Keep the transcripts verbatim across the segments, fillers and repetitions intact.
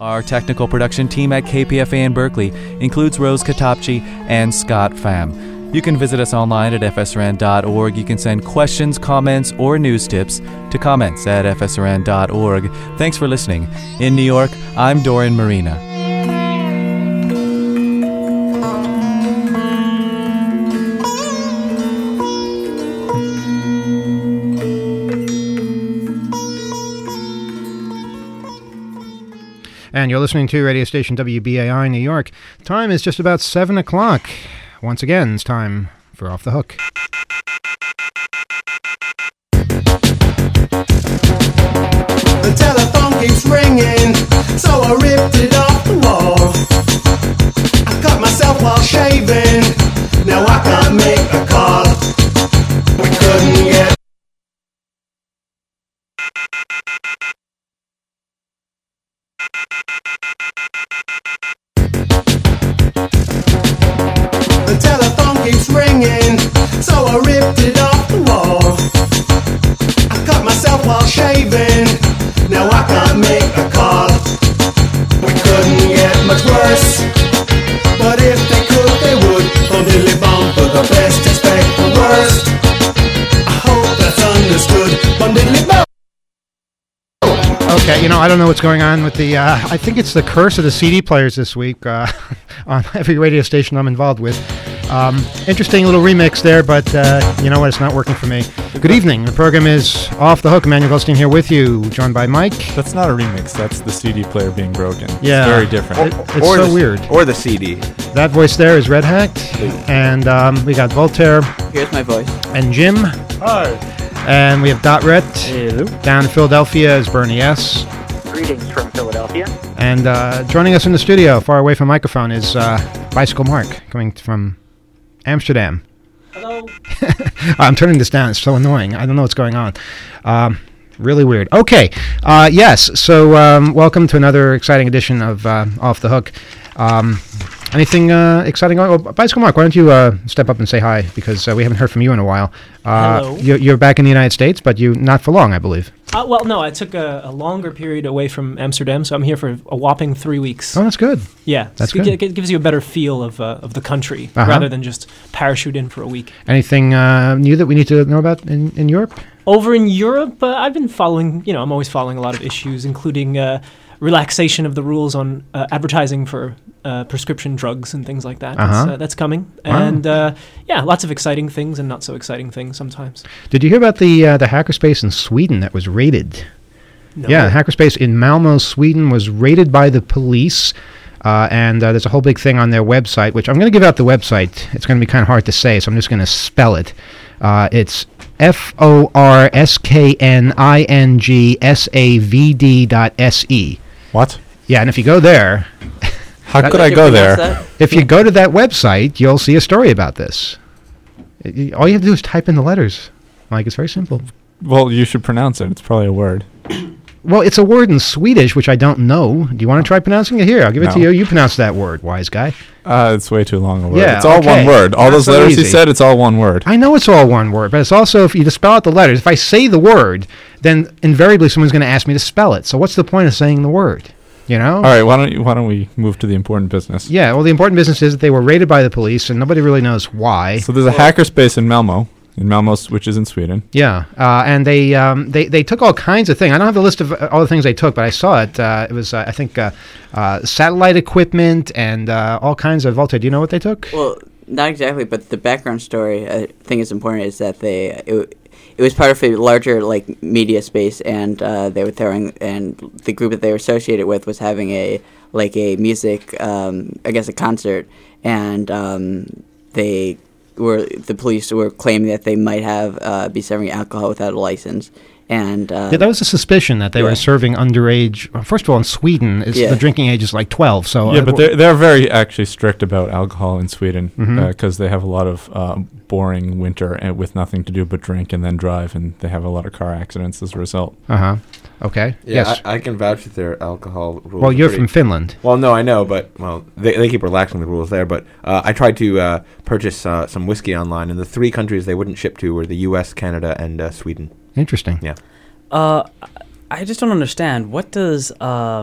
Our technical production team at K P F A in Berkeley includes Rose Katapchi and Scott Pham. You can visit us online at f s r n dot org. You can send questions, comments, or news tips to comments at f s r n dot org. Thanks for listening. In New York, I'm Dorian Marina. And you're listening to radio station W B A I New York. Time is just about seven o'clock. Once again, it's time for Off the Hook. The telephone keeps ringing, so I ripped it off the wall. I cut myself while shaving, now I can't make a call. We couldn't get The telephone keeps ringing, so I ripped it off the wall. I cut myself while shaving, now I can't make a call. We couldn't get much worse, but if they could, they would. Bum diddly bum, for the best expect the worst. I hope that's understood. Bum diddly bum. Okay, you know, I don't know what's going on with the, uh, I think it's the curse of the C D players this week uh, on every radio station I'm involved with. Um, interesting little remix there, but uh, you know what, it's not working for me. Good evening, the program is Off the Hook. Emmanuel Goldstein here with you, joined by Mike. That's not a remix, that's the C D player being broken. Yeah. It's very different. It, it's or so the, weird. Or the C D. That voice there is Red Hacked, and um, we got Voltaire. Here's my voice. And Jim. Hi. And we have Dot Rhett. Hello. Down in Philadelphia is Bernie S. Greetings from Philadelphia. And uh, joining us in the studio, far away from microphone, is uh, Bicycle Mark, coming from Amsterdam. Hello. I'm turning this down. It's so annoying. I don't know what's going on. Um, really weird. Okay. Uh, yes. So um, welcome to another exciting edition of uh, Off the Hook. Um, anything uh, exciting? Oh, Bicycle Mark, why don't you uh, step up and say hi, because uh, we haven't heard from you in a while. Uh, Hello. You're, you're back in the United States, but you not for long, I believe. Uh, well, no, I took a, a longer period away from Amsterdam, so I'm here for a whopping three weeks. Oh, that's good. Yeah, That's so good. It, it gives you a better feel of uh, of the country Uh-huh. rather than just parachute in for a week. Anything uh, new that we need to know about in, in Europe? Over in Europe, uh, I've been following, you know, I'm always following a lot of issues, including uh, relaxation of the rules on uh, advertising for uh, prescription drugs and things like that. Uh-huh. That's, uh, that's coming. Wow. And, uh, yeah, lots of exciting things and not so exciting things sometimes. Did you hear about the uh, the hackerspace in Sweden that was raided? No. Yeah, hackerspace in Malmo, Sweden was raided by the police, uh, and uh, there's a whole big thing on their website, which I'm going to give out the website. It's going to be kind of hard to say, so I'm just going to spell it. Uh, it's F O R S K N I N G S A V D dot S E. What? Yeah, and if you go there... How that- could I go there? If you go to that website, you'll see a story about this. It- you- all you have to do is type in the letters. Like, it's very simple. Well, you should pronounce it. It's probably a word. Well, it's a word in Swedish, which I don't know. Do you want to try pronouncing it? Here, I'll give it No. to you. You pronounce that word, wise guy. Uh, it's way too long a word. Yeah, it's all okay. one word. All Not those so letters easy. he said, it's all one word. I know it's all one word, but it's also, if you just spell out the letters, if I say the word, then invariably someone's going to ask me to spell it. So what's the point of saying the word? You know? All right, why don't you, why don't we move to the important business? Yeah, well, the important business is that they were raided by the police, and nobody really knows why. So there's a hackerspace in Malmo, in Malmo, which is in Sweden. Yeah, uh, and they, um, they they took all kinds of things. I don't have the list of uh, all the things they took, but I saw it. Uh, it was, uh, I think, uh, uh, satellite equipment and uh, all kinds of... Voltaire, do you know what they took? Well, not exactly, but the background story I think is important is that they it, it was part of a larger like media space, and uh, they were throwing and the group that they were associated with was having a like a music um, I guess a concert, and um, they were the police were claiming that they might have uh, be serving alcohol without a license. And uh, yeah, that was a suspicion that they yeah. were serving underage. Well, first of all, in Sweden, is Yeah. the drinking age is like twelve. So Yeah, uh, but they're, they're very actually strict about alcohol in Sweden Mhm. because they have a lot of uh, boring winter and with nothing to do but drink and then drive, and they have a lot of car accidents as a result. uh huh. Okay. Yeah, yes. I, I can vouch that their alcohol rules. well, are you're pretty- from Finland. Well, no, I know, but well, they they keep relaxing the rules there. But uh, I tried to uh, purchase uh, some whiskey online, and the three countries they wouldn't ship to were the U S, Canada, and uh, Sweden. Interesting. Yeah. Uh, I just don't understand. What does um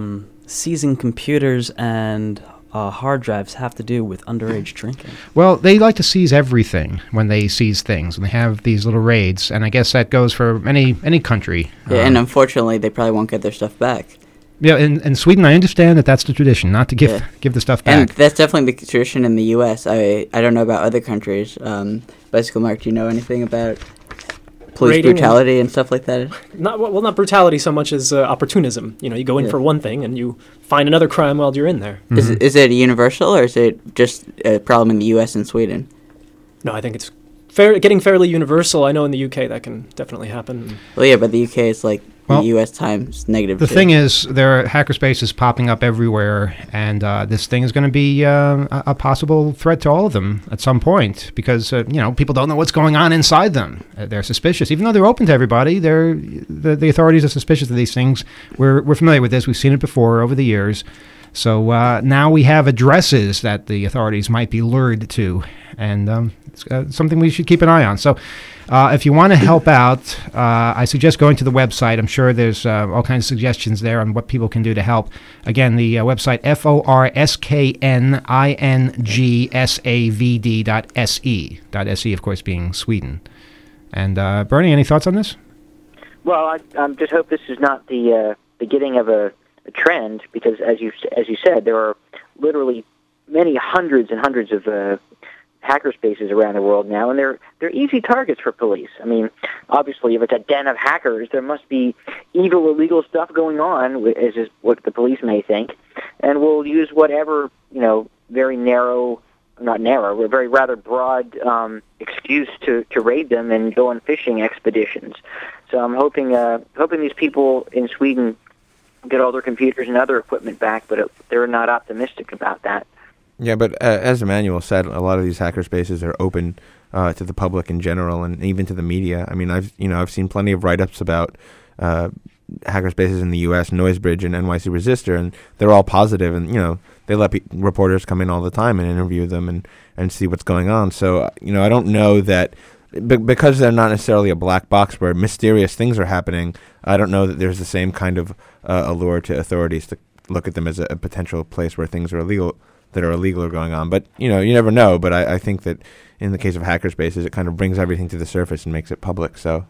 seizing computers and uh, hard drives have to do with underage drinking? Well, they like to seize everything when they seize things, and they have these little raids, and I guess that goes for any any country. Yeah, Um, and unfortunately, they probably won't get their stuff back. yeah, in, in Sweden, I understand that that's the tradition, not to give Yeah. give the stuff And back. that's definitely the tradition in the U S. I I don't know about other countries. Um, Bicycle Mark, do you know anything about police Raiding and- brutality and stuff like that? Not well, not brutality so much as uh, opportunism. You know, you go in Yeah. for one thing and you find another crime while you're in there. Is it, is it universal, or is it just a problem in the U S and Sweden? No, I think it's fair, getting fairly universal. I know in the U K that can definitely happen. Well, yeah, but the U K is like Well, the U S times negative The two. thing is, there are hackerspaces popping up everywhere, and uh, this thing is going to be uh, a, a possible threat to all of them at some point because uh, you know people don't know what's going on inside them. Uh, they're suspicious, even though they're open to everybody. They're the, the authorities are suspicious of these things. We're we're familiar with this. We've seen it before over the years. So uh, now we have addresses that the authorities might be lured to, and um, it's uh, something we should keep an eye on. So uh, if you want to help out, uh, I suggest going to the website. I'm sure there's uh, all kinds of suggestions there on what people can do to help. Again, the uh, website, F O R S K N I N G S A V D dot S E. Dot S E, of course, being Sweden. And uh, Bernie, any thoughts on this? Well, I um, just hope this is not the uh, beginning of a, a trend, because as you as you said, there are literally many hundreds and hundreds of uh, hacker spaces around the world now, and they're they're easy targets for police. I mean, obviously, if it's a den of hackers, there must be evil, illegal stuff going on, wh- as is what the police may think, and will use whatever you know very narrow. Not narrow, but very rather broad um, excuse to, to raid them and go on fishing expeditions. So I'm hoping uh, hoping these people in Sweden get all their computers and other equipment back, but it, they're not optimistic about that. Yeah, but uh, as Emmanuel said, a lot of these hacker spaces are open uh, to the public in general, and even to the media. I mean, I've you know I've seen plenty of write-ups about uh, hacker spaces in the U S, Noisebridge and N Y C Resistor, and they're all positive, and you know they let pe- reporters come in all the time and interview them and, and see what's going on. So you know I don't know that be- because they're not necessarily a black box where mysterious things are happening. I don't know that there's the same kind of uh, allure to authorities to look at them as a, a potential place where things are illegal that are illegal are going on. But you know you never know. But I, I think that in the case of hackerspaces, it kind of brings everything to the surface and makes it public. So.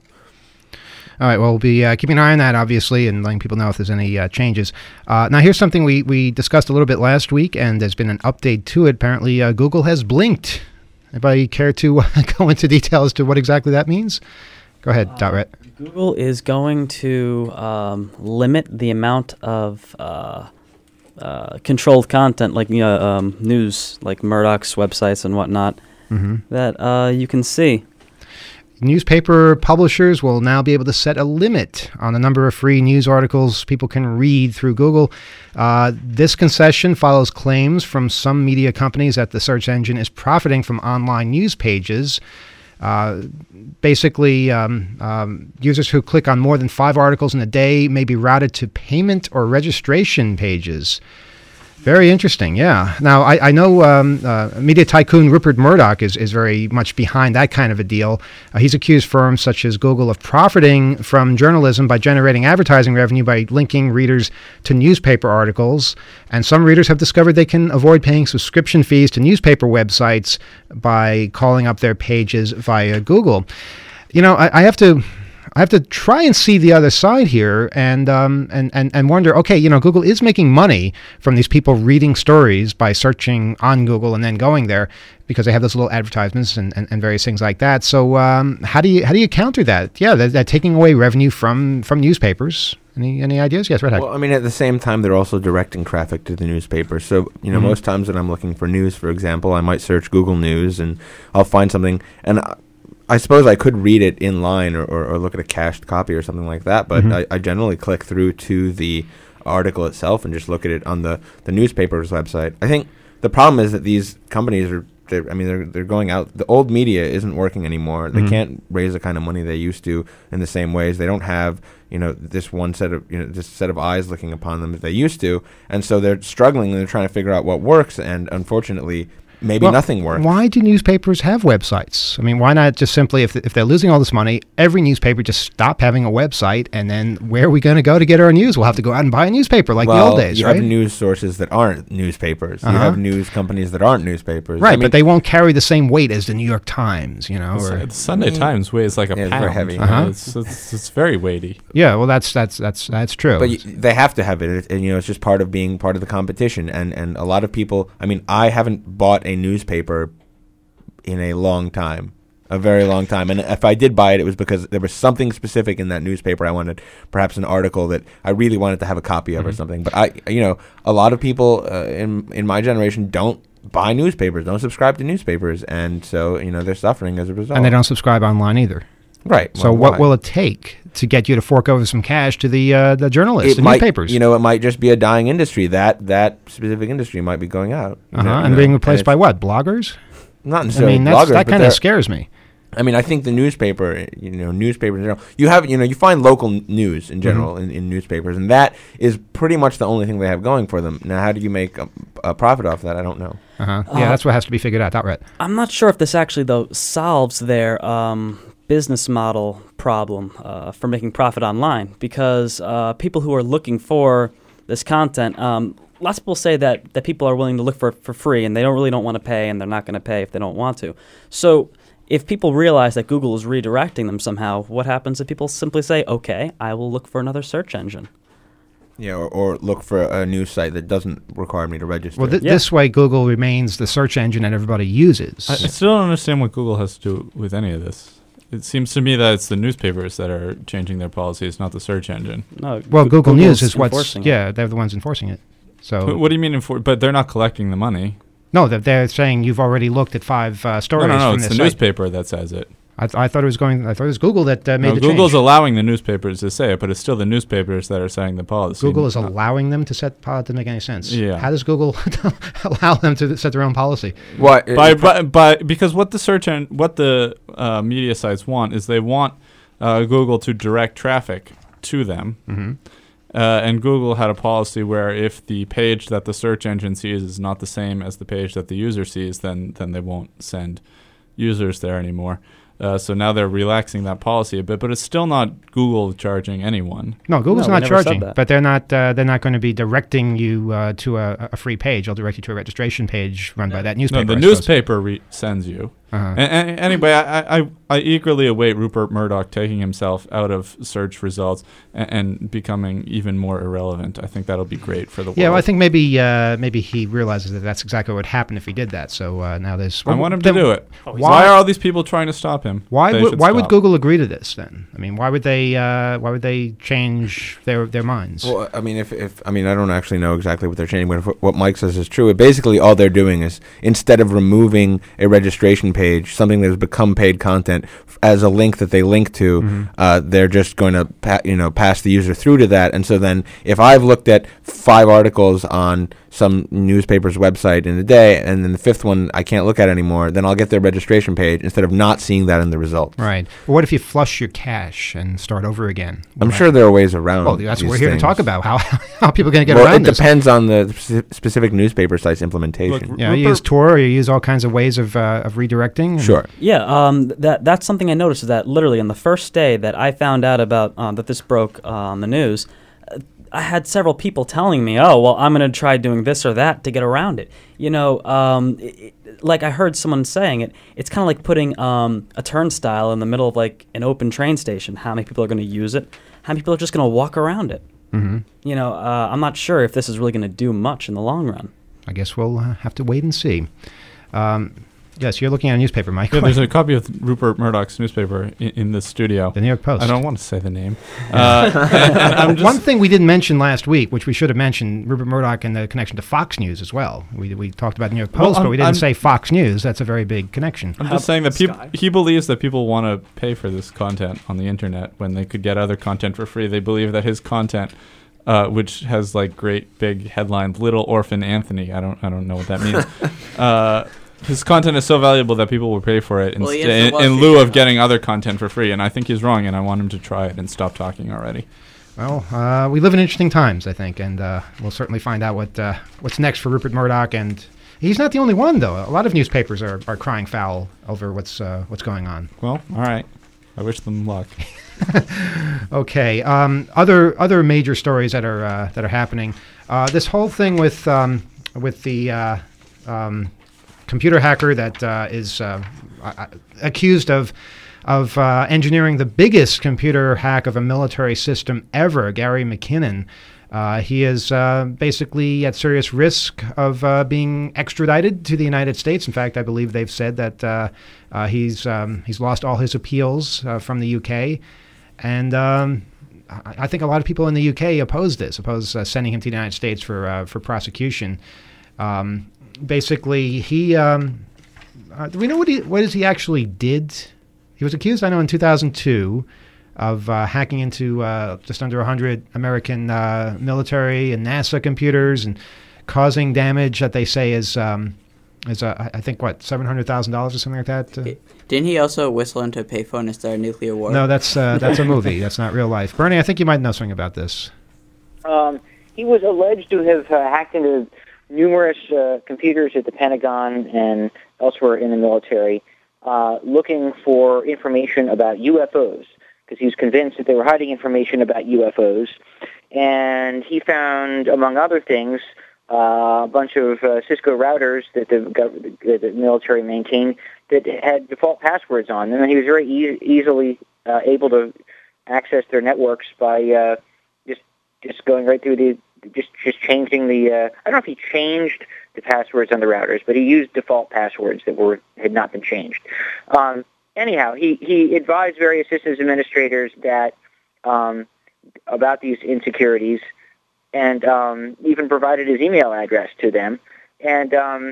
All right, well, we'll be uh, keeping an eye on that, obviously, and letting people know if there's any uh, changes. Uh, now, here's something we, we discussed a little bit last week, and there's been an update to it. Apparently, uh, Google has blinked. Anybody care to go into detail as to what exactly that means? Go ahead, Uh, Dot Ret. Google is going to um, limit the amount of uh, uh, controlled content, like you know, um, news, like Murdoch's websites and whatnot, Mm-hmm. that uh, you can see. Newspaper publishers will now be able to set a limit on the number of free news articles people can read through Google. Uh, this concession follows claims from some media companies that the search engine is profiting from online news pages. Uh, basically, um, um, users who click on more than five articles in a day may be routed to payment or registration pages. Very interesting, yeah. Now, I, I know um, uh, media tycoon Rupert Murdoch is, is very much behind that kind of a deal. Uh, he's accused firms such as Google of profiting from journalism by generating advertising revenue by linking readers to newspaper articles. And some readers have discovered they can avoid paying subscription fees to newspaper websites by calling up their pages via Google. You know, I, I have to... I have to try and see the other side here and, um, and, and, and wonder, okay, you know, Google is making money from these people reading stories by searching on Google and then going there because they have those little advertisements and, and, and various things like that. So um, how do you how do you counter that? Yeah, they're, they're taking away revenue from, from newspapers. Any any ideas? Yes, Red Hack. Well, I mean, at the same time, they're also directing traffic to the newspaper. So, you know, Mhm. most times when I'm looking for news, for example, I might search Google News and I'll find something, and I, I suppose I could read it in line or, or, or look at a cached copy or something like that, but Mhm. I, I generally click through to the article itself and just look at it on the, the newspaper's website. I think the problem is that these companies are, they're, I mean, they're they're going out. The old media isn't working anymore. They Mhm. can't raise the kind of money they used to in the same ways. They don't have, you know, this one set of, you know, this set of eyes looking upon them that they used to, and so they're struggling and they're trying to figure out what works, and unfortunately, maybe Well, nothing worked. Why do newspapers have websites? I mean, why not just simply, if, if they're losing all this money, every newspaper just stop having a website, and then where are we going to go to get our news? We'll have to go out and buy a newspaper like well, the old days, you right? have news sources that aren't newspapers. You Uh-huh. have news companies that aren't newspapers. Right, I mean, but they won't carry the same weight as the New York Times, you know? The Or, Su- the Sunday Mm. Times weighs like a Yeah, it's pound. very heavy. Uh-huh. It's, it's it's very weighty. yeah, well, that's that's that's that's true. But y- they have to have it, it- and you know, it's just part of being part of the competition. And and a lot of people. I mean, I haven't bought a newspaper in a long time, a very long time. And if I did buy it, it was because there was something specific in that newspaper I wanted, perhaps an article that I really wanted to have a copy of or something. But I, you know, a lot of people uh, in in my generation don't buy newspapers, don't subscribe to newspapers, and so you know they're suffering as a result. and they don't subscribe online either. Right. So well, what why? will it take to get you to fork over some cash to the uh, the journalists, It the might, newspapers? you know, it might just be a dying industry. That that specific industry might be going out, uh-huh, You and know, being replaced by it's what? Bloggers? Not I necessarily mean, that's, bloggers, that but kind they're- of scares me. I mean, I think the newspaper, you know, newspapers in general, you have, you know, you find local n- news in general Mm-hmm. in, in newspapers, and that is pretty much the only thing they have going for them. Now, how do you make a, a profit off that? I don't know. Uh-huh. Yeah, Uh, that's what has to be figured out. Outright. I'm not sure if this actually, though, solves their um, business model problem uh, for making profit online, because uh, people who are looking for this content, um, lots of people say that, that people are willing to look for it for free, and they don't really don't want to pay, and they're not going to pay if they don't want to. So if people realize that Google is redirecting them somehow, what happens if people simply say, okay, I will look for another search engine? Yeah, or, or look for a news site that doesn't require me to register. Well, th- Yeah. this way, Google remains the search engine that everybody uses. I, I still don't understand what Google has to do with any of this. It seems to me that it's the newspapers that are changing their policies, not the search engine. No, well, Goo- Google News Google's is what's enforcing it. yeah, they're the ones enforcing it. So Wh- What do you mean? Enfor- but they're not collecting the money. no, that they're saying you've already looked at five uh, No, stories no, no. from It's this the site. newspaper that says it. I, th- I thought it was going. I thought it was Google that uh, made No, the Google's change. allowing the newspapers to say it, but it's still the newspapers that are setting the policy. Google is not- allowing them to set. Uh, doesn't make any sense. Yeah. How does Google allow them to set their own policy? What? by, by, by because what the search and what the uh, media sites want is they want uh, Google to direct traffic to them. Mm-hmm. Uh, and Google had a policy where if the page that the search engine sees is not the same as the page that the user sees, then then they won't send users there anymore. Uh, so now they're relaxing that policy a bit, but it's still not Google charging anyone. No, Google's No, we not never said charging, that. but they're not. Uh, they're not going to be directing you uh, to a, a free page. They'll direct you to a registration page run by that newspaper. No, the I suppose. newspaper re- sends you. Uh-huh. A- a- anyway, I, I I eagerly await Rupert Murdoch taking himself out of search results and, and becoming even more irrelevant. I think that'll be great for the world. Yeah, well, I think maybe uh, maybe he realizes that that's exactly what would happen if he did that. So uh, now there's. I want him to then do it. Oh, he's Why are all these people trying to stop him? Why They would should why would stop. Google agree to this then? I mean, why would they uh, why would they change their their minds? Well, I mean, if, if I mean, I don't actually know exactly what they're changing, but if what Mike says is true, basically all they're doing is instead of removing a registration page, something that has become paid content, f- as a link that they link to, Mm-hmm. uh, they're just going to pa- you know pass the user through to that, and so then if I've looked at five articles on some newspaper's website in a day, and then the fifth one I can't look at anymore, then I'll get their registration page instead of not seeing that in the results. Right. Well, what if you flush your cache and start over again? I'm Will sure there are ways around. Well, that's what these we're here things. to talk about. How how people are going to get Well, around it this? depends on the speci- specific newspaper site's implementation. Look, Yeah, you use Tor, or you use all kinds of ways of uh, of redirecting. and- Sure. Yeah, um, that that's something I noticed, is that literally on the first day that I found out about um, that this broke uh, on the news, uh, I had several people telling me, "Oh, well, I'm going to try doing this or that to get around it." You know, um, it, it- like I heard someone saying it, it's kind of like putting um, a turnstile in the middle of like an open train station. How many people are going to use it? How many people are just going to walk around it? Mhm. You know, uh, I'm not sure if this is really going to do much in the long run. I guess we'll uh, have to wait and see. Um, yes, you're looking at a newspaper, Mike. Yeah, there's a copy of Rupert Murdoch's newspaper in, in the studio. The New York Post. I don't want to say the name. Uh, and- and I'm just, One thing we didn't mention last week, which we should have mentioned, Rupert Murdoch and the connection to Fox News as well. We we talked about the New York Well, Post, but I'm- we didn't I'm- say Fox News. That's a very big connection. I'm How just saying that about people Sky? he believes that people want to pay for this content on the internet when they could get other content for free. They believe that his content, uh, which has like great big headlines, "Little Orphan Anthony." I don't I don't know what that means. uh, his content is so valuable that people will pay for it Well, he instead, has the in, Wall in Street lieu of Journal. getting other content for free. And I think he's wrong, and I want him to try it and stop talking already. Well, uh, we live in interesting times, I think, and uh, we'll certainly find out what uh, what's next for Rupert Murdoch and He's not the only one, though. A lot of newspapers are, are crying foul over what's uh, what's going on. Well, all right. I wish them luck. Okay. Um, other other major stories that are uh, that are happening. Uh, this whole thing with um, with the uh, um, computer hacker that uh, is uh, uh, accused of of uh, engineering the biggest computer hack of a military system ever, Gary McKinnon. Uh, he is uh, basically at serious risk of uh, being extradited to the United States. In fact, I believe they've said that uh, uh, he's um, he's lost all his appeals uh, from the U K, and um, I, I think a lot of people in the U K oppose this, oppose uh, sending him to the United States for uh, for prosecution. Um, basically, he um, uh, do we know what he what is he actually did? He was accused, I know, in two thousand two. Of uh, hacking into uh, just under one hundred American uh, military and NASA computers and causing damage that they say is, um, is uh, I think, what, seven hundred thousand dollars or something like that? Uh, Didn't he also whistle into a payphone and start a nuclear war? no, that's uh, that's a movie. That's not real life. Bernie, I think you might know something about this. Um, he was alleged to have uh, hacked into numerous uh, computers at the Pentagon and elsewhere in the military, uh, looking for information about U F Os, because he was convinced that they were hiding information about U F Os. And he found, among other things, uh, a bunch of uh, Cisco routers that the, gov- the military maintained that had default passwords on them, and he was very e- easily uh, able to access their networks by uh, just just going right through the, just just changing the, uh, I don't know if he changed the passwords on the routers, but he used default passwords that were had not been changed. Um, Anyhow, he, he advised various systems administrators that um, about these insecurities, and um, even provided his email address to them, and um,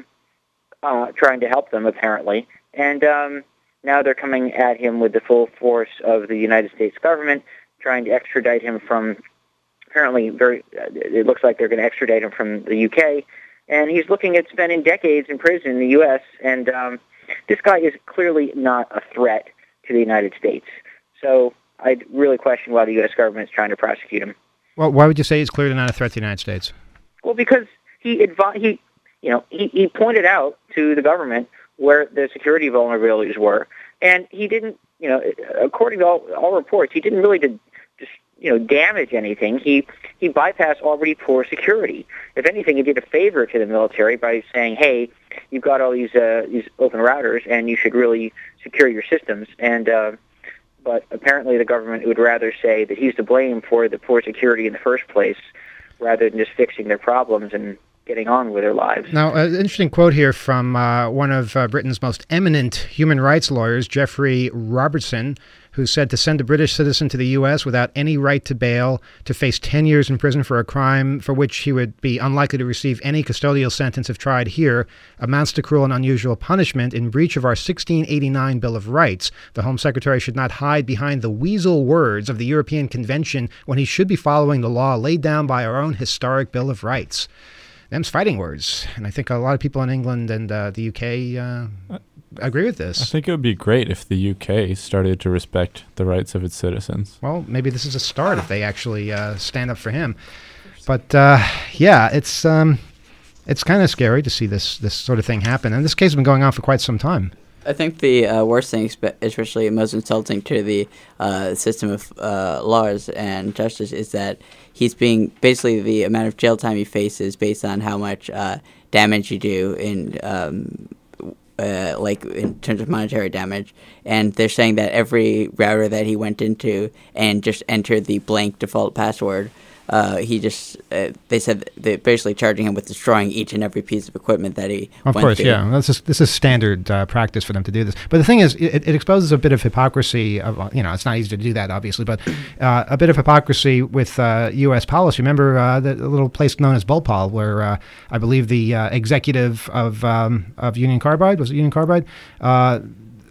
uh, trying to help them, apparently. And um, now they're coming at him with the full force of the United States government, trying to extradite him from, apparently, very. It looks like they're going to extradite him from the U K, and he's looking at spending decades in prison in the U S, and um, this guy is clearly not a threat to the United States. So I really question why the U S government is trying to prosecute him. Well, why would you say he's clearly not a threat to the United States? Well, because he advi- he, you know, he, he pointed out to the government where the security vulnerabilities were, and he didn't, you know, according to all, all reports, he didn't really did, just, you know, damage anything. He he bypassed already poor security. If anything, he did a favor to the military by saying, "Hey, you've got all these uh, these open routers, and you should really secure your systems." And uh, but apparently, the government would rather say that he's to blame for the poor security in the first place, rather than just fixing their problems and getting on with their lives. Now, an interesting quote here from uh, one of uh, Britain's most eminent human rights lawyers, Geoffrey Robertson, who said to send a British citizen to the U S without any right to bail, to face ten years in prison for a crime for which he would be unlikely to receive any custodial sentence if tried here, amounts to cruel and unusual punishment in breach of our sixteen eighty-nine Bill of Rights. The Home Secretary should not hide behind the weasel words of the European Convention when he should be following the law laid down by our own historic Bill of Rights. Them's fighting words, and I think a lot of people in England and uh, the U K uh, agree with this. I think it would be great if the U K started to respect the rights of its citizens. Well, maybe this is a start if they actually uh, stand up for him. But uh, yeah, it's um, it's kind of scary to see this this sort of thing happen, and this case has been going on for quite some time. I think the uh, worst thing, especially most insulting to the uh, system of uh, laws and justice, is that he's being basically the amount of jail time he faces based on how much uh, damage you do in, um, uh, like in terms of monetary damage. And they're saying that every router that he went into and just entered the blank default password, uh, he just uh, they said they're basically charging him with destroying each and every piece of equipment that he of went course, through. yeah. This is, this is standard uh, practice for them to do this. But the thing is, it, it exposes a bit of hypocrisy. Of, you know, it's not easy to do that, obviously, but uh, a bit of hypocrisy with uh, U S policy. Remember uh, the, the little place known as Bhopal, where uh, I believe the uh, executive of um, of Union Carbide, was it Union Carbide? Uh,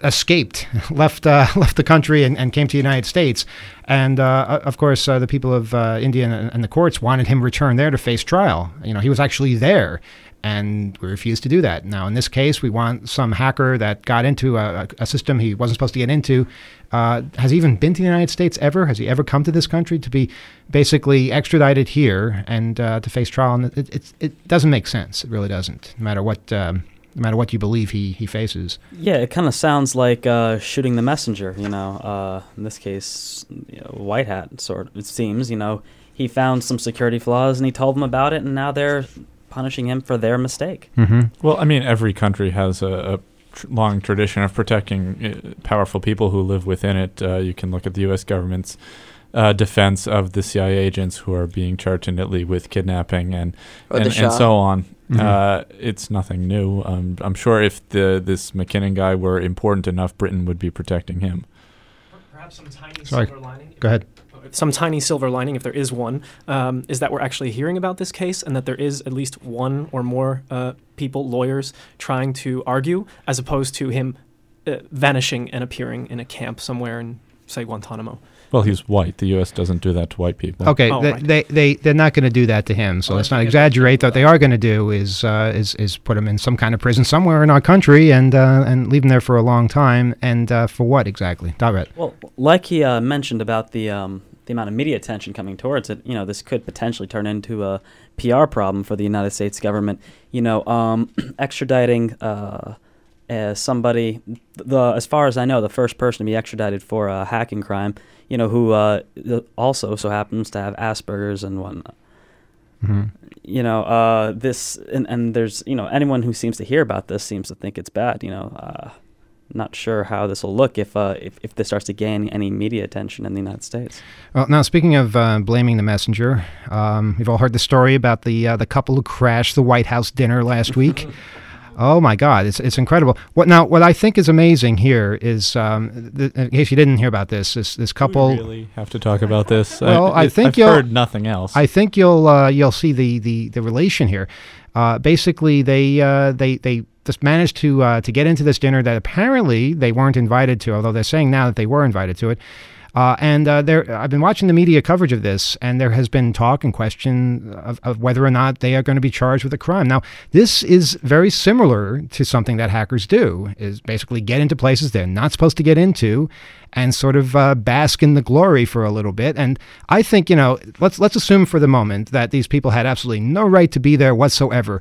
escaped, left uh, left the country, and, and came to the United States. And uh, of course, uh, the people of uh, India and, and the courts wanted him returned there to face trial. You know, he was actually there, and we refused to do that. Now, in this case, we want some hacker that got into a, a system he wasn't supposed to get into. Uh, has he even been to the United States ever? Has he ever come to this country to be basically extradited here and uh, to face trial? And it, it, it doesn't make sense. It really doesn't, no matter what, um, no matter what you believe he, he faces. Yeah, it kind of sounds like uh, shooting the messenger, you know. Uh, in this case, you know, White Hat, sort of, it seems, you know. He found some security flaws and he told them about it, and now they're punishing him for their mistake. Mm-hmm. Well, I mean, every country has a, a tr- long tradition of protecting uh, powerful people who live within it. Uh, you can look at the U S government's uh, defense of the C I A agents who are being charged in Italy with kidnapping and and, and so on. Mm-hmm. Uh, it's nothing new. Um, I'm sure if the this McKinnon guy were important enough, Britain would be protecting him. Perhaps some tiny Sorry. silver lining. Go ahead. Some tiny silver lining, if there is one, um, is that we're actually hearing about this case and that there is at least one or more uh, people, lawyers, trying to argue, as opposed to him uh, vanishing and appearing in a camp somewhere in, say, Guantanamo. Well, he's white. The U S doesn't do that to white people. Okay, Oh, they, right. they, they, they're not going to do that to him, so Oh, let's they not get- exaggerate. What they are going to do is, uh, is is put him in some kind of prison somewhere in our country and uh, and leave him there for a long time. And uh, for what exactly? Davet. Well, like he uh, mentioned about the um, the amount of media attention coming towards it, you know, this could potentially turn into a P R problem for the United States government. You know, um, extraditing uh, uh, somebody, the as far as I know, the first person to be extradited for a hacking crime, you know, who uh, also so happens to have Asperger's and whatnot. Mm-hmm. You know, uh, this, and, and there's, you know, anyone who seems to hear about this seems to think it's bad, you know. Uh, not sure how this will look if, uh, if if this starts to gain any media attention in the United States. Well, now speaking of uh, blaming the messenger, um, we've all heard the story about the uh, the couple who crashed the White House dinner last week. Oh my God, it's it's incredible. What now? What I think is amazing here is, um, th- in case you didn't hear about this, this this couple. Do we really have to talk about this? Well, I it- think I've you'll- heard nothing else. I think you'll uh, you'll see the, the, the relation here. Uh, basically, they uh, they they just managed to uh, to get into this dinner that apparently they weren't invited to, although they're saying now that they were invited to it. Uh, and uh, there, I've been watching the media coverage of this, and there has been talk and question of, of whether or not they are going to be charged with a crime. Now, this is very similar to something that hackers do, is basically get into places they're not supposed to get into and sort of uh, bask in the glory for a little bit. And I think, you know, let's let's assume for the moment that these people had absolutely no right to be there whatsoever.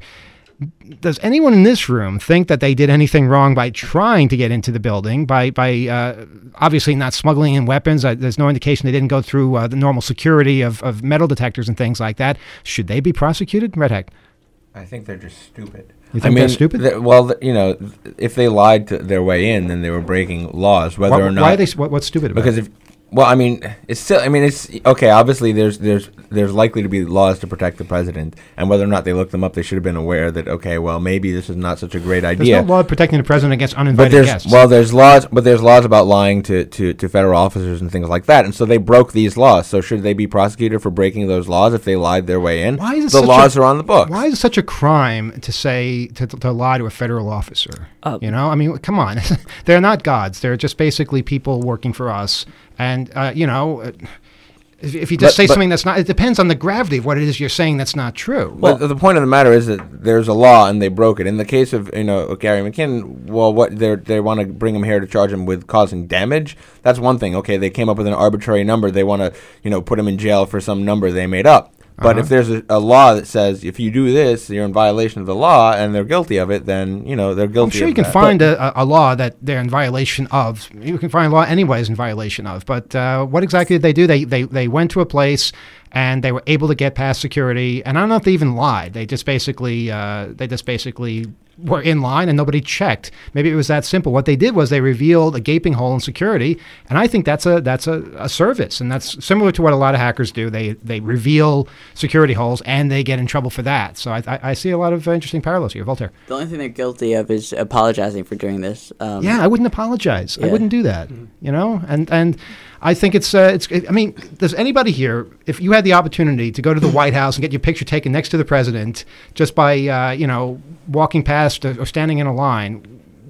Does anyone in this room think that they did anything wrong by trying to get into the building, by by uh, obviously not smuggling in weapons? Uh, there's no indication they didn't go through uh, the normal security of, of metal detectors and things like that. Should they be prosecuted? Red Hack. I think they're just stupid. You I think mean, they're stupid? th- well, th- you know, th- if they lied to their way in, then they were breaking laws, whether why, or not. why are they? What, what's stupid about Because it? if, well, I mean, it's still. I mean, it's okay. Obviously, there's there's there's likely to be laws to protect the president, and whether or not they looked them up, they should have been aware that okay, well, maybe this is not such a great There's idea. no law protecting the president against But uninvited there's guests. well, there's laws, but there's laws about lying to, to, to federal officers and things like that, and so they broke these laws. So should they be prosecuted for breaking those laws if they lied their way in? Why is it the such laws a, are on the books. Why is it such a crime to say to, to lie to a federal officer? Uh, you know, I mean, come on, they're not gods. They're just basically people working for us. And uh, you know, uh, if, if you just But- say but- something that's not, it depends on the gravity of what it is you're saying that's not true. Well, the point of the matter is that there's a law and they broke it. In the case of you know Gary McKinnon, well, what they they want to bring him here to charge him with causing damage. That's one thing. Okay, they came up with an arbitrary number. They want to you know put him in jail for some number they made up. But Uh-huh. if there's a, a law that says if you do this, you're in violation of the law, and they're guilty of it, then you know they're guilty. I'm sure of you can that. find a, a a law that they're in violation of. You can find a law anyways in violation of. But uh, what exactly did they do? They, they they went to a place and they were able to get past security. And I don't know if they even lied. They just basically uh, they just basically were in line and nobody checked. Maybe it was that simple. What they did was they revealed a gaping hole in security, and I think that's a that's a, a service, and that's similar to what a lot of hackers do. They they reveal security holes and they get in trouble for that. So I I, I see a lot of uh, interesting parallels here. Voltaire. The only thing they're guilty of is apologizing for doing this. Um, Yeah, I wouldn't apologize. I Yeah. wouldn't do that. You know, and and I think it's uh, it's. I mean, does anybody here, if you had the opportunity to go to the White House and get your picture taken next to the president just by uh, you know walking past or, or standing in a line,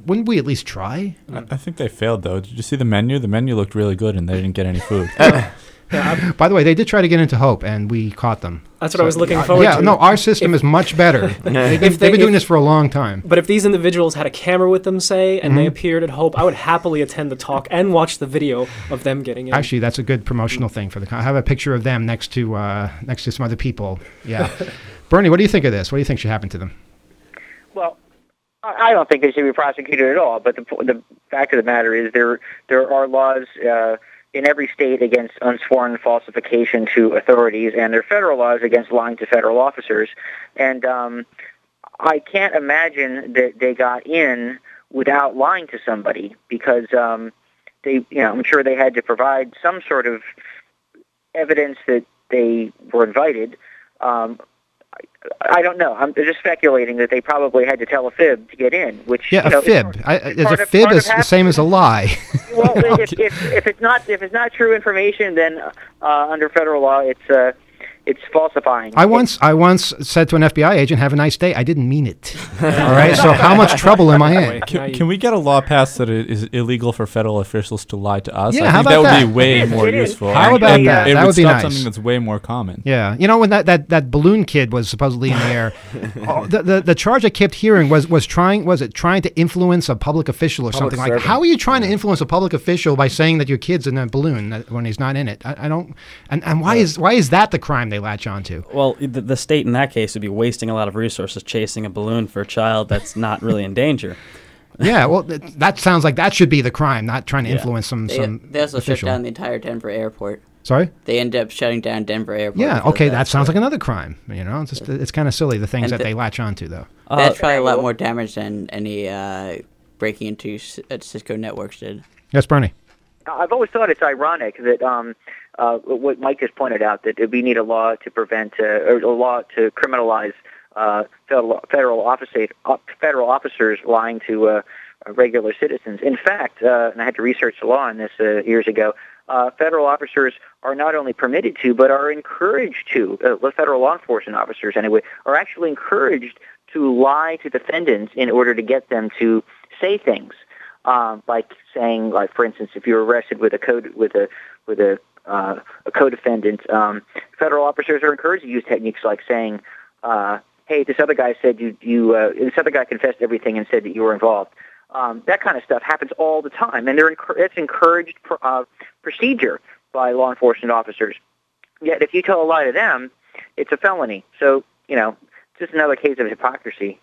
wouldn't we at least try? I, I think they failed, though. Did you see the menu? The menu looked really good, and they didn't get any food. Yeah, By the way, they did try to get into Hope, and we caught them. that's what I was looking forward yeah, to. no, our system is much better. they've been, If they've they- been doing if- this for a long time. But if these individuals had a camera with them, say, and Mm-hmm. they appeared at Hope, I would happily attend the talk and watch the video of them getting in. Actually, that's a good promotional thing for the. Con- have a picture of them next to uh, next to some other people. Yeah, Bernie, what do you think of this? What do you think should happen to them? Well, I I don't think they should be prosecuted at all. But the the fact of the matter is, there there are laws uh, in every state against unsworn falsification to authorities, and there are federal laws against lying to federal officers. And um, I can't imagine that they got in without lying to somebody, because um, they, you know, I'm sure they had to provide some sort of evidence that they were invited. Um, I don't know. I'm just speculating that they probably had to tell a fib to get in, which Yeah, you know, a fib. is I, is is part a of- fib part of is the hap- same as a lie. Well, if, if, if it's not if it's not true information, then uh, under federal law, it's uh, it's falsifying. I once I once said to an F B I agent, "Have a nice day." I didn't mean it. All right. So how much trouble am I in? Can, can we get a law passed that it is illegal for federal officials to lie to us? Yeah, I how think that about would that? be way It is, more it is. useful. How And about it- that? It That would would be stop nice. something that's way more common. Yeah, you know when that, that, that balloon kid was supposedly in the air, oh, the, the the charge I kept hearing was was trying was it trying to influence a public official or Public something like. servant. How are you trying to influence a public official by saying that your kid's in a balloon that- when he's not in it? I, I don't. And, and why is why is that the crime they latch onto? Well, the, the state in that case would be wasting a lot of resources chasing a balloon for a child that's not really in danger. Yeah, well, th- that sounds like that should be the crime, not trying to Yeah. influence some They, some they also official. shut down the entire Denver airport. Sorry. They ended up shutting down Denver airport. Yeah. because Okay, of that sounds story. like another crime. You know, it's just it's kind of silly the things And that the- they latch onto though. Uh, That's probably a lot more damage than any uh, breaking into S- uh, Cisco networks did. Yes, Bernie. I've always thought it's ironic that um, uh, what Mike just pointed out, that we need a law to prevent uh, or a law to criminalize uh, federal federal officer, federal officers lying to uh, regular citizens. In fact, uh, and I had to research the law on this uh, years ago. Uh, federal officers are not only permitted to, but are encouraged to. Uh, federal law enforcement officers, anyway, are actually encouraged to lie to defendants in order to get them to say things. Um, like saying, like for instance, if you're arrested with a code with a with a uh, a co-defendant, um, federal officers are encouraged to use techniques like saying, uh, "Hey, this other guy said you you uh, this other guy confessed everything and said that you were involved." Um, that kind of stuff happens all the time, and they're encour- it's encouraged pr- uh, procedure by law enforcement officers. Yet, if you tell a lie to them, it's a felony. So you know, it's just another case of hypocrisy.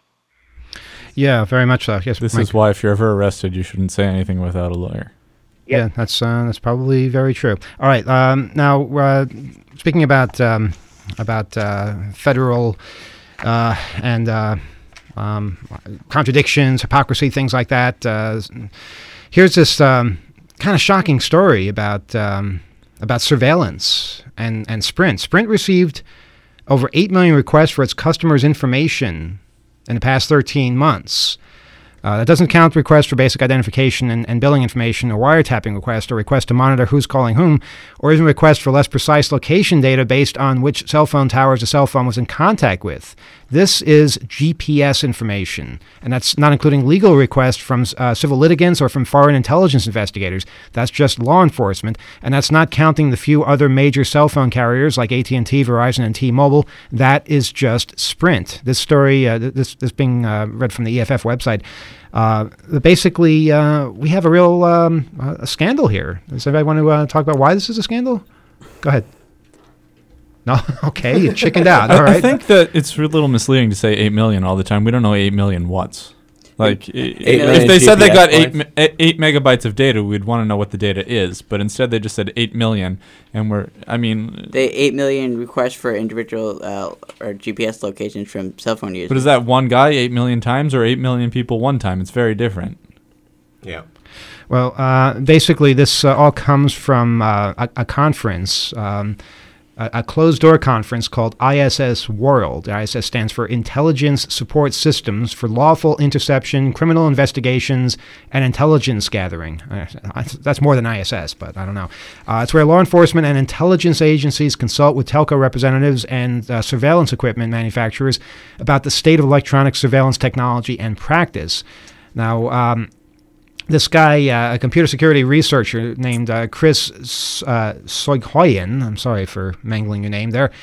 Yeah, very much so. Yes, This Mike. is why if you're ever arrested, you shouldn't say anything without a lawyer. Yeah, that's uh, that's probably very true. All right, um, now uh, speaking about um, about uh, federal uh, and uh, um, contradictions, hypocrisy, things like that. Uh, here's this um, kind of shocking story about um, about surveillance and and Sprint. Sprint received over eight million requests for its customers' information in the past thirteen months. Uh, that doesn't count requests for basic identification and, and billing information, or wiretapping requests, or requests to monitor who's calling whom, or even requests for less precise location data based on which cell phone towers a cell phone was in contact with. This is G P S information, and that's not including legal requests from uh, civil litigants or from foreign intelligence investigators. That's just law enforcement, and that's not counting the few other major cell phone carriers like A T and T, Verizon, and T-Mobile. That is just Sprint. This story, uh, this this being uh, read from the E F F website. Uh, basically, uh, we have a real um, uh, a scandal here. Does anybody want to uh, talk about why this is a scandal? Go ahead. No, okay, you chickened out. All I, right. I think that it's a little misleading to say eight million all the time. We don't know eight million what's. Like, i- Eight if million they said they G P S got eight, points. me- eh, eight megabytes of data, we'd want to know what the data is. But instead, they just said eight million, and we're. I mean, They eight million requests for individual uh, or G P S locations from cell phone users. but is that one guy eight million times or eight million people one time? It's very different. Yeah. Well, uh, basically, this uh, all comes from uh, a, a conference, um, a, a closed-door conference called I S S World. I S S stands for Intelligence Support Systems for Lawful Interception, Criminal Investigations, and Intelligence Gathering. Uh, that's more than I S S, but I don't know. Uh, it's where law enforcement and intelligence agencies consult with telco representatives and uh, surveillance equipment manufacturers about the state of electronic surveillance technology and practice. Now, um, this guy, uh, a computer security researcher named uh, Chris uh, Soighoyen, I'm sorry for mangling your name there.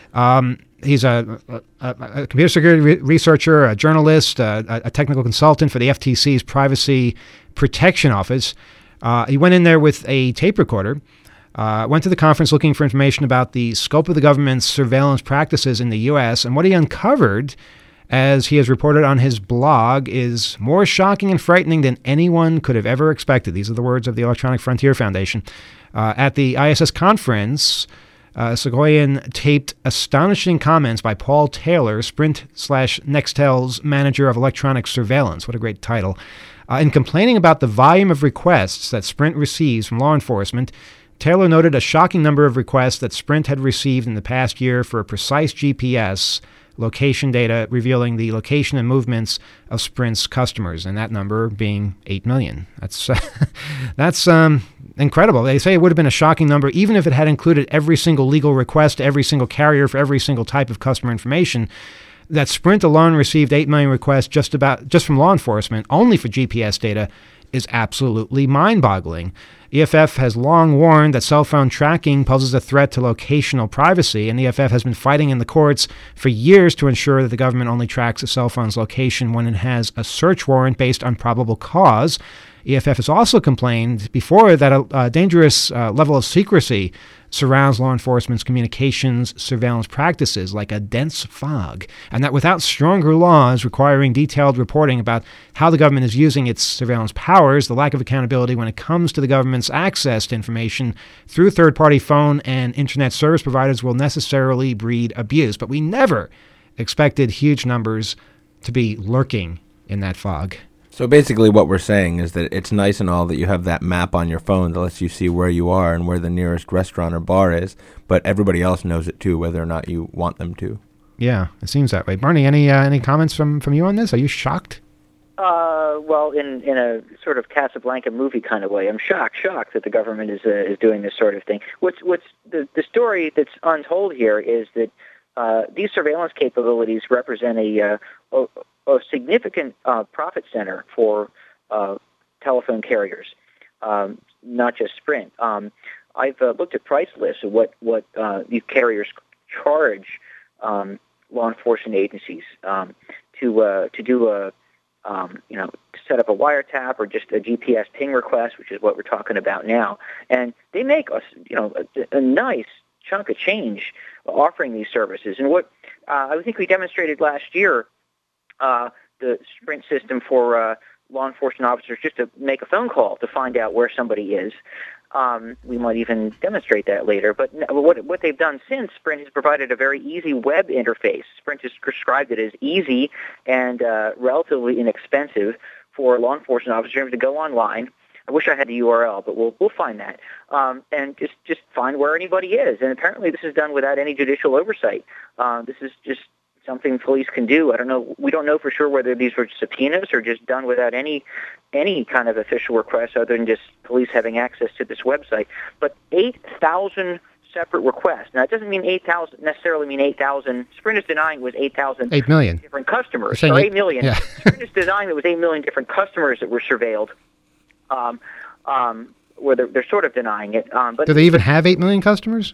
Um, he's a, a, a computer security re- researcher, a journalist, uh, a, a technical consultant for the F T C's Privacy Protection Office. Uh, he went in there with a tape recorder, uh, went to the conference looking for information about the scope of the government's surveillance practices in the U S, and what he uncovered, as he has reported on his blog, is more shocking and frightening than anyone could have ever expected. These are the words of the Electronic Frontier Foundation. Uh, at the I S S conference, uh, Soighoyen taped astonishing comments by Paul Taylor, Sprint slash Nextel's manager of electronic surveillance. What a great title. Uh, in complaining about the volume of requests that Sprint receives from law enforcement, Taylor noted a shocking number of requests that Sprint had received in the past year for precise G P S location data revealing the location and movements of Sprint's customers, and that number being eight million. That's uh, that's um, incredible. They say it would have been a shocking number even if it had included every single legal request to every single carrier for every single type of customer information. That Sprint alone received eight million requests just about just from law enforcement, only for G P S data, is absolutely mind-boggling. E F F has long warned that cell phone tracking poses a threat to locational privacy, and E F F has been fighting in the courts for years to ensure that the government only tracks a cell phone's location when it has a search warrant based on probable cause. E F F has also complained before that a, a dangerous uh, level of secrecy surrounds law enforcement's communications surveillance practices like a dense fog, and that without stronger laws requiring detailed reporting about how the government is using its surveillance powers, the lack of accountability when it comes to the government's access to information through third-party phone and internet service providers will necessarily breed abuse. But we never expected huge numbers to be lurking in that fog. So basically what we're saying is that it's nice and all that you have that map on your phone that lets you see where you are and where the nearest restaurant or bar is, but everybody else knows it too, whether or not you want them to. Yeah, it seems that way. Barney, any uh, any comments from, from you on this? Are you shocked? Uh, well, in, in a sort of Casablanca movie kind of way, I'm shocked, shocked that the government is uh, is doing this sort of thing. What's what's the the story that's untold here is that uh, these surveillance capabilities represent a uh, a, a significant uh, profit center for uh, telephone carriers, um, not just Sprint. Um, I've uh, looked at price lists of what what uh, these carriers charge um, law enforcement agencies um, to uh, to do a Um, you know, to set up a wiretap or just a G P S ping request, which is what we're talking about now. And they make us, you know, a, a nice chunk of change offering these services. And what uh, I think we demonstrated last year, uh, the Sprint system for uh, law enforcement officers just to make a phone call to find out where somebody is. Um, we might even demonstrate that later. But what what they've done since, Sprint has provided a very easy web interface. Sprint has described it as easy and uh, relatively inexpensive for law enforcement officers to go online. I wish I had the U R L, but we'll we'll find that um, and just just find where anybody is. And apparently, this is done without any judicial oversight. Uh, this is just something police can do. I don't know. We don't know for sure whether these were subpoenas or just done without any any kind of official request other than just police having access to this website. But eight thousand separate requests. Now, it doesn't mean eight thousand necessarily mean eight thousand. Sprint is denying it was eight thousand. eight million. Different customers. Or eight, eight million. Yeah. Sprint is denying it was eight million different customers that were surveilled. Um, um, where they're, they're sort of denying it. Um, but Do they even have eight million customers?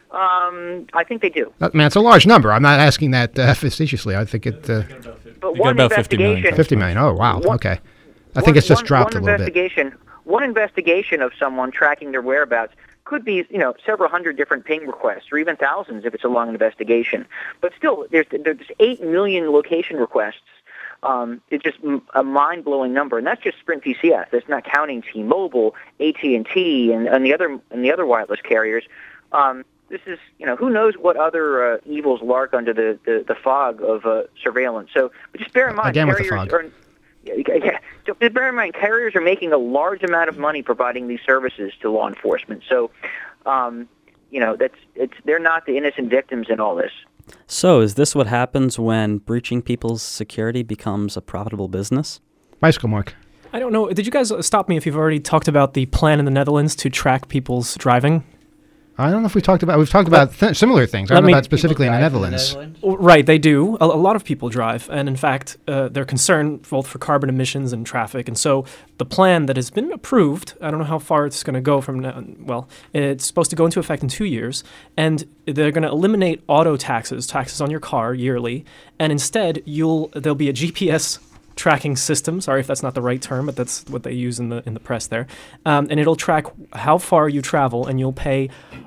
Um, I think they do. That, man, it's a large number. I'm not asking that uh, facetiously. I think it... Uh, but one about fifty million. investigation... fifty million. Oh, wow. One, okay. I one, think it's just one, dropped one a little bit. investigation, One investigation of someone tracking their whereabouts could be, you know, several hundred different ping requests, or even thousands if it's a long investigation. But still, there's there's eight million location requests. Um, it's just a mind-blowing number, and that's just Sprint P C S. That's not counting T-Mobile, A T and T, and, and the other and the other wireless carriers. Um, this is, you know, who knows what other uh, evils lurk under the, the, the fog of uh, surveillance. So, but just bear in mind, Again with the carriers fog. are. Yeah, so just bear in mind, carriers are making a large amount of money providing these services to law enforcement. So, um, you know, that's it's they're not the innocent victims in all this. So, is this what happens when breaching people's security becomes a profitable business? Bicycle Mark. I don't know. Did you guys stop me if you've already talked about the plan in the Netherlands to track people's driving? I don't know if we talked about. We've talked about th- similar things. I Let don't know me- about specifically in the Netherlands. Right, they do. A, a lot of people drive, and in fact, uh, they're concerned both for carbon emissions and traffic. And so, the plan that has been approved, I don't know how far it's going to go from now. Well, it's supposed to go into effect in two years, and they're going to eliminate auto taxes, taxes on your car yearly, and instead, you'll there'll be a G P S tracking system. Sorry if that's not the right term, but that's what they use in the in the press there. Um, and it'll track how far you travel, and you'll pay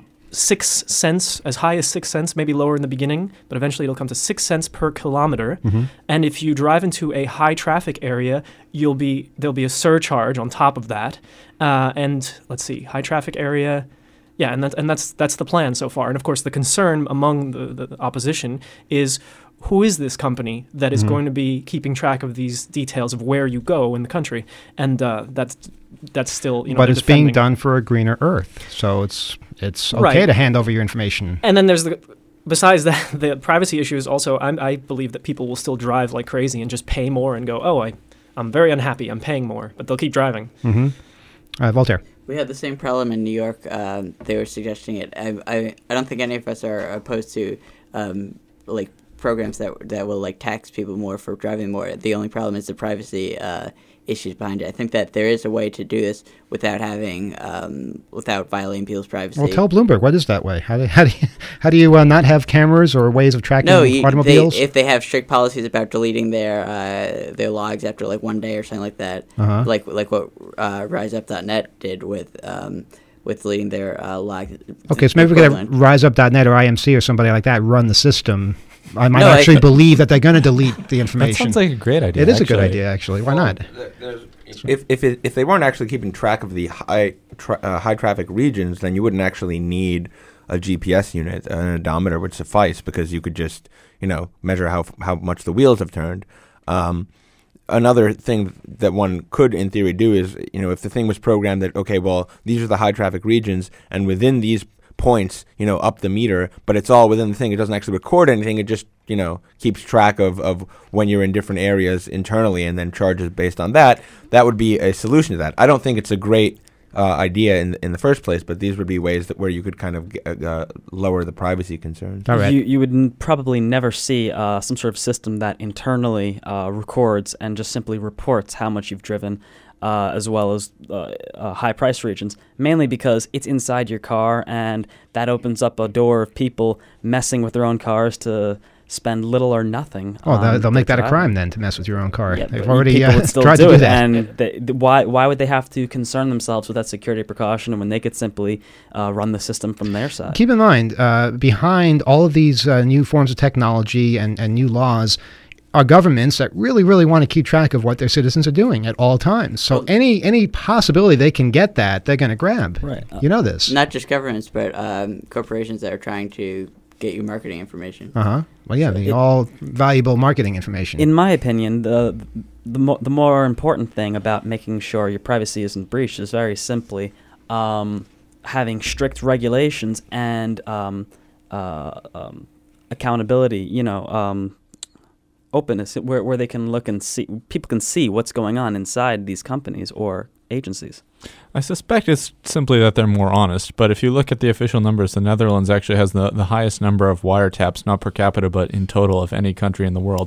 six cents, as high as six cents, maybe lower in the beginning, but eventually it'll come to six cents per kilometer. Mm-hmm. And if you drive into a high traffic area, you'll be there'll be a surcharge on top of that. Uh, and let's see, high traffic area. Yeah, and that, and that's that's the plan so far. And of course, the concern among the, the opposition is, who is this company that is Mhm. going to be keeping track of these details of where you go in the country? And uh, that's that's still, you know. But they're it's being defending- done for a greener Earth, so it's it's okay Right. to hand over your information. And then there's the, besides that, the privacy issue is also, I'm, I believe that people will still drive like crazy and just pay more and go, oh, I, I'm very unhappy, I'm paying more, but they'll keep driving. Mm-hmm. Uh, Voltaire. We had the same problem in New York. Um, they were suggesting it. I, I, I don't think any of us are opposed to um, like programs that that will like tax people more for driving more. The only problem is the privacy uh, issues behind it. I think that there is a way to do this without having um, without violating people's privacy. Well, tell Bloomberg what is that way. How do how do you, how do you uh, not have cameras or ways of tracking No, you, automobiles? they, if they have strict policies about deleting their uh, their logs after like one day or something like that, Uh-huh. like like what uh, RiseUp dot net did with um, with deleting their uh, log. Okay, so maybe we could have RiseUp dot net or I M C or somebody like that run the system. I might No, I actually th- believe that they're going to delete the information. sounds like a great idea, It is a good actually. idea, actually. Why Well, not? th- there's- If if it, if they weren't actually keeping track of the high tra- uh, high traffic regions, then you wouldn't actually need a G P S unit. An odometer would suffice because you could just you know measure how f- how much the wheels have turned. Um, another thing that one could, in theory, do is you know if the thing was programmed that okay, well these are the high traffic regions, and within these points, you know, up the meter, but it's all within the thing. It doesn't actually record anything. It just, you know, keeps track of, of when you're in different areas internally and then charges based on that. That would be a solution to that. I don't think it's a great uh, idea in in the first place, but these would be ways that where you could kind of g- uh, lower the privacy concerns. All right. You you would n- probably never see uh, some sort of system that internally uh, records and just simply reports how much you've driven, uh, as well as uh, uh, high price regions, mainly because it's inside your car, and that opens up a door of people messing with their own cars to spend little or nothing. Oh, they'll, on they'll make their that a driving. crime then, to mess with your own car. Yeah, They've but already people uh, would still tried do to do it, that. and they, th- why why would they have to concern themselves with that security precaution when they could simply uh, run the system from their side? Keep in mind, uh, behind all of these uh, new forms of technology and, and new laws are governments that really, really want to keep track of what their citizens are doing at all times. So any any possibility they can get that, they're going to grab. Right. Uh, You know this. Not just governments, but um, corporations that are trying to get you marketing information. Uh-huh. Well, yeah, the it- all valuable marketing information. In my opinion, the the, mo- the more important thing about making sure your privacy isn't breached is very simply um, having strict regulations and um, uh, um, accountability. You know, um, openness where where they can look and see, people can see what's going on inside these companies or agencies. I suspect it's simply that they're more honest, but if you look at the official numbers, the Netherlands actually has the, the highest number of wiretaps, not per capita, but in total of any country in the world.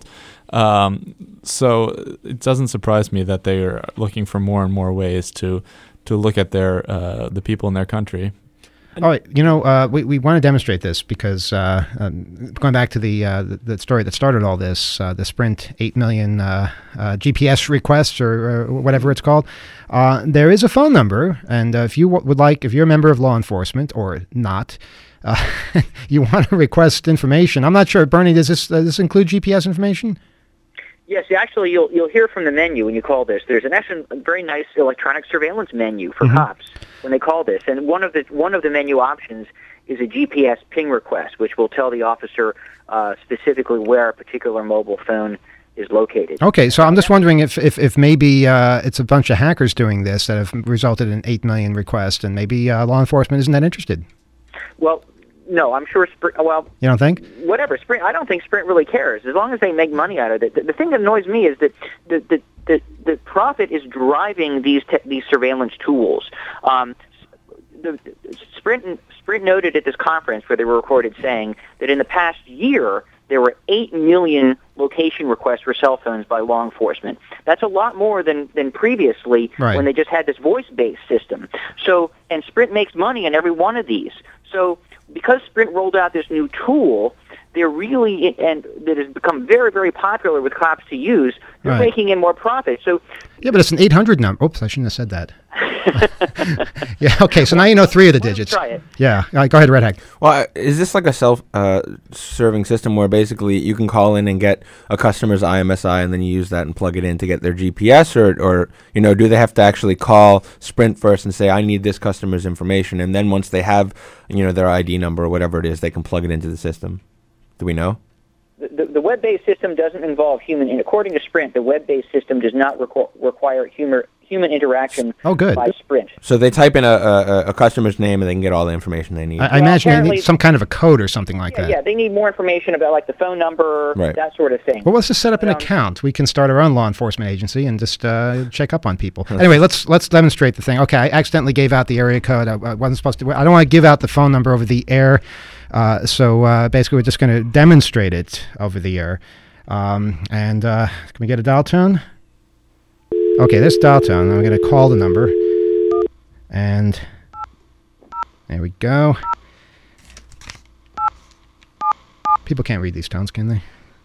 Um, so it doesn't surprise me that they are looking for more and more ways to to look at their uh, the people in their country. All right, you know, uh, we, we want to demonstrate this because uh, um, going back to the, uh, the the story that started all this, uh, the Sprint eight million uh, uh, G P S requests or, or whatever it's called, uh, there is a phone number, and uh, if you w- would like, if you're a member of law enforcement or not, uh, you want to request information. I'm not sure, Bernie, does this does this include G P S information? Yes, actually, you'll you'll hear from the menu when you call this. There's an actually a very nice electronic surveillance menu for Mhm. cops when they call this, and one of the one of the menu options is a G P S ping request, which will tell the officer uh, specifically where a particular mobile phone is located. Okay, so I'm just wondering if if, if maybe uh, it's a bunch of hackers doing this that have resulted in eight million requests, and maybe uh, law enforcement isn't that interested. Well, no, I'm sure. Spr- well, You don't think? whatever. Sprint. I don't think Sprint really cares as long as they make money out of it. The, the thing that annoys me is that the the, the, the profit is driving these te- these surveillance tools. Um, the, the Sprint and Sprint noted at this conference where they were recorded saying that in the past year, there were eight million location requests for cell phones by law enforcement. That's a lot more than, than previously Right. when they just had this voice-based system. So, and Sprint makes money on every one of these. So because Sprint rolled out this new tool, they're really, and that has become very, very popular with cops to use, they're Right. making in more profit. So Yeah, but it's an eight hundred number. Oops, I shouldn't have said that. Yeah, okay, so now you know three of the digits. try it. Yeah, all right, go ahead, Red Hack. Well, uh, is this like a self-serving system where basically you can call in and get a customer's I M S I and then you use that and plug it in to get their G P S, or, or you know, do they have to actually call Sprint first and say, I need this customer's information, and then once they have, you know, their I D number or whatever it is, they can plug it into the system? Do we know? The, the, the web-based system doesn't involve human, and according to Sprint, the web-based system does not requ- require human human interaction Oh, good. by Sprint. So they type in a, a, a customer's name and they can get all the information they need. I, I Well, imagine they apparently- need some kind of a code or something like Yeah, that. yeah, they need more information about like the phone number, Right. that sort of thing. Well, let's just set up an Um, account. We can start our own law enforcement agency and just uh, check up on people. Anyway, let's let's demonstrate the thing. Okay, I accidentally gave out the area code. I, I wasn't supposed to. I don't want to give out the phone number over the air. Uh, so uh, basically, we're just going to demonstrate it over the air. Um, and uh, can we get a dial tone? Okay, this dial tone. I'm going to call the number. And there we go. People can't read these tones, can they?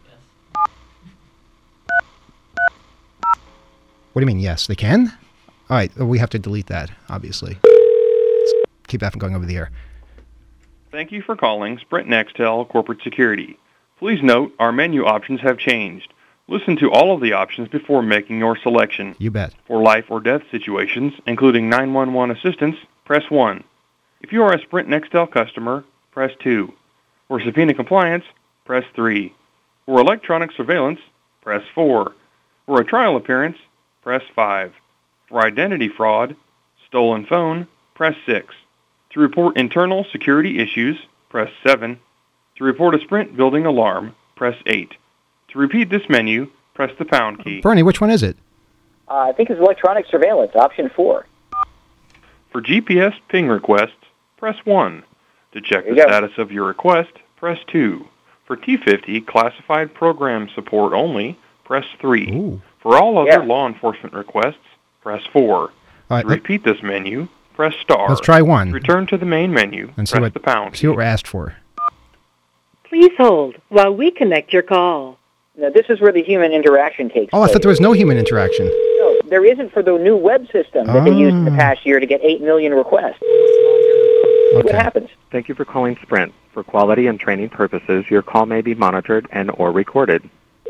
What do you mean, yes? They can? All right, we have to delete that, obviously. Let's keep that from going over the air. Thank you for calling Sprint Nextel Corporate Security. Please note our menu options have changed. Listen to all of the options before making your selection. You bet. For life or death situations, including nine one one assistance, press one. If you are a Sprint Nextel customer, press two. For subpoena compliance, press three. For electronic surveillance, press four. For a trial appearance, press five. For identity fraud, stolen phone, press six. To report internal security issues, press seven. To report a Sprint building alarm, press eight. To repeat this menu, press the pound key. Bernie, which one is it? Uh, I think it's electronic surveillance, option four. For G P S ping requests, press one. To check There the you go. status of your request, press two. For T fifty classified program support only, press three. Ooh. For all other Yeah. law enforcement requests, press four. All right, To let, repeat this menu, press star. let's try one Return to the main menu, and see press what, the pound see what key. we're asked for. Please hold while we connect your call. Now, this is where the human interaction takes Oh, I place. thought there was no human interaction. No, there isn't for the new web system that they used in the Ah. past year to get eight million requests. What Okay. happens? Thank you for calling Sprint. For quality and training purposes, your call may be monitored and or recorded.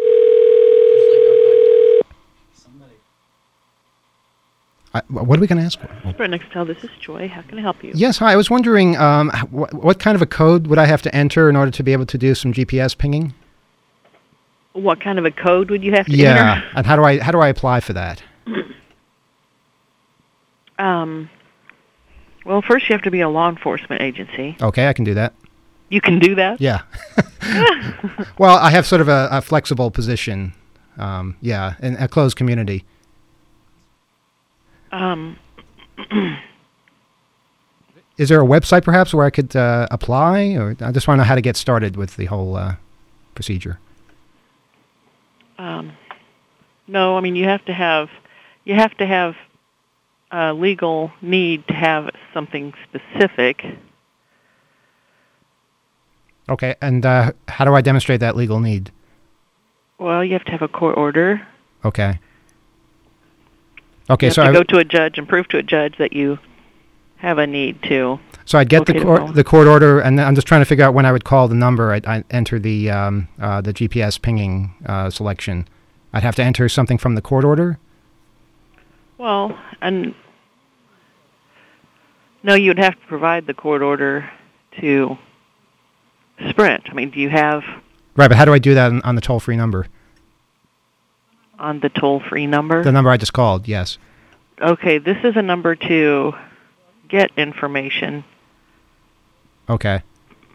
I, what are we going to ask for? Sprint Nextel, this is Joy. How can I help you? Yes, hi. I was wondering um, wh- what kind of a code would I have to enter in order to be able to do some G P S pinging? What kind of a code would you have to Yeah, enter? and how do I how do I apply for that? Um, well, first you have to be a law enforcement agency. Okay, I can do that. You can do that? Yeah. Well, I have sort of a, a flexible position. Um, yeah, in a closed community. Um, Is there a website perhaps where I could uh, apply, or I just want to know how to get started with the whole uh, procedure? um, no, I mean you have to have you have to have a legal need to have something specific. Okay, and uh, how do I demonstrate that legal need? Well, you have to have a court order. Okay. Okay, you have so to I, go to a judge and prove to a judge that you have a need to. so I'd get the locate a court phone. the court order, and then I'm just trying to figure out when I would call the number. I'd, I'd enter the um, uh, the G P S pinging uh, selection. I'd have to enter something from the court order. Well, and no, you'd have to provide the court order to Sprint. I mean, do you have Right, but how do I do that on, on the toll free number? on the toll-free number? The number I just called. Yes. Okay, this is a number to get information. Okay.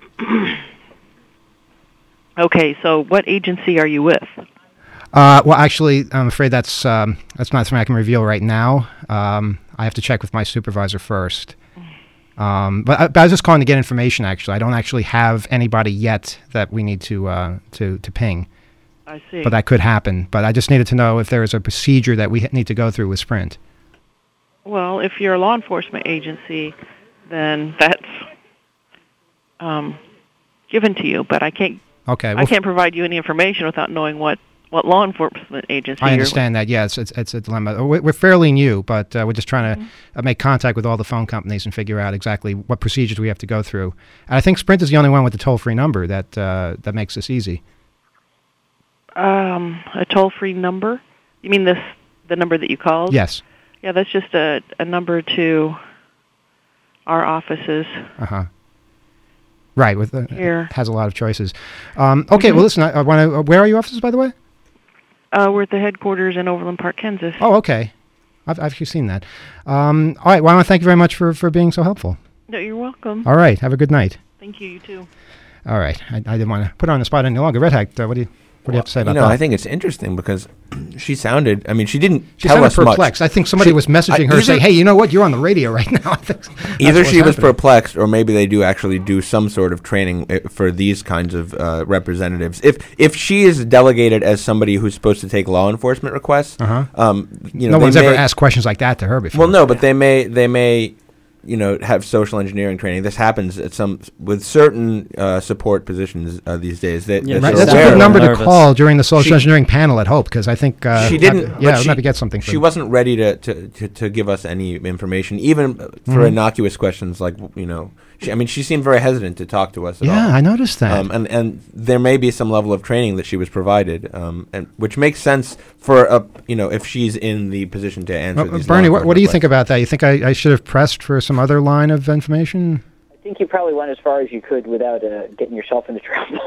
Okay, so what agency are you with? Uh, well, actually, I'm afraid that's um, that's not something I can reveal right now. Um, I have to check with my supervisor first. Um, but, I, but I was just calling to get information. Actually, I don't actually have anybody yet that we need to uh, to to ping. I see. But that could happen. But I just needed to know if there is a procedure that we need to go through with Sprint. Well, if you're a law enforcement agency, then that's um, given to you. But I can't. Okay. Well, I can't provide you any information without knowing what, what law enforcement agency. I you're understand that. Yes, it's it's a dilemma. We're, we're fairly new, but uh, we're just trying to mm-hmm. uh, make contact with all the phone companies and figure out exactly what procedures we have to go through. And I think Sprint is the only one with the toll-free number that uh, that makes this easy. Um, a toll-free number? You mean this the number that you called? Yes. Yeah, that's just a, a number to our offices. Uh-huh. Right, with uh, Here. has a lot of choices. Um, okay, mm-hmm. well, listen, I, I want to. Uh, where are your offices, by the way? Uh, we're at the headquarters in Overland Park, Kansas. Oh, okay. I've, I've actually seen that. Um, all right, well, I want to thank you very much for, for being so helpful. No, you're welcome. All right, have a good night. Thank you, you too. All right, I, I didn't want to put her on the spot any longer. Red Hack, uh, what do you... What do you have to say about you know, that? I think it's interesting because she sounded, I mean, she didn't she tell sounded us perplexed. much. I think somebody she, was messaging I, her saying, hey, you know what, you're on the radio right now. I think either she was happening. perplexed or maybe they do actually do some sort of training for these kinds of uh, representatives. If if she is delegated as somebody who's supposed to take law enforcement requests, uh-huh. um, you know, no one's may, ever asked questions like that to her before. Well, no, but they may they may... you know, have social engineering training. This happens at some with certain uh, support positions uh, these days. That, yeah, right. That's a good number to call during the social she, engineering panel at Hope, because I think uh, she didn't. Have, yeah, she, maybe get something. She wasn't ready to, to, to, to give us any information, even for mm-hmm. innocuous questions like you know. She, I mean, she seemed very hesitant to talk to us at yeah, all. I noticed that. Um, and and there may be some level of training that she was provided, um, and which makes sense for a you know if she's in the position to answer well, these. Bernie, what, what do you think about that? You think I, I should have pressed for some other line of information? I think you probably went as far as you could without uh, getting yourself into trouble.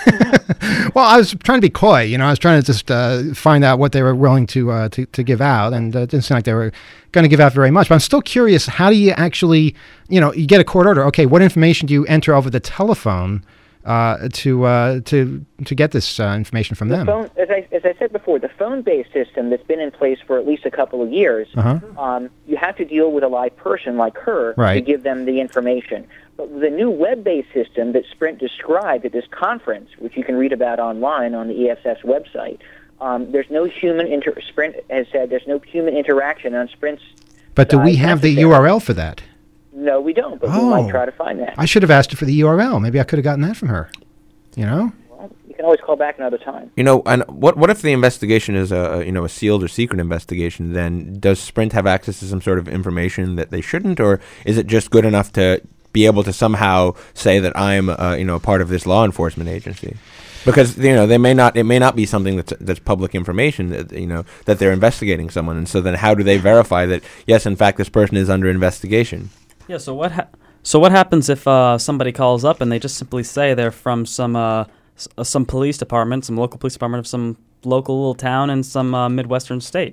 Well, I was trying to be coy. You know, I was trying to just uh, find out what they were willing to uh, to, to give out, and uh, it didn't seem like they were going to give out very much. But I'm still curious. How do you actually, you know, you get a court order? Okay, what information do you enter over the telephone uh, to uh, to to get this uh, information from the them? Phone, as I as I said before, the phone-based system that's been in place for at least a couple of years, uh-huh. um, you have to deal with a live person like her right. to give them the information. But the new web-based system that Sprint described at this conference, which you can read about online on the E S S website, um, there's no human inter- Sprint has said there's no human interaction on Sprint's. But do we have the U R L for that? No, we don't. But oh. we might try to find that. I should have asked her for the U R L. Maybe I could have gotten that from her. You know. Well, you can always call back another time. You know, and what what if the investigation is a you know a sealed or secret investigation? Then does Sprint have access to some sort of information that they shouldn't, or is it just good enough to be able to somehow say that I'm uh, you know a part of this law enforcement agency? Because you know they may not it may not be something that's that's public information that you know that they're investigating someone, and so then how do they verify that yes, in fact, this person is under investigation? Yeah. So what ha- so what happens if uh, somebody calls up and they just simply say they're from some uh, s- uh, some police department, some local police department of some local little town in some uh, midwestern state?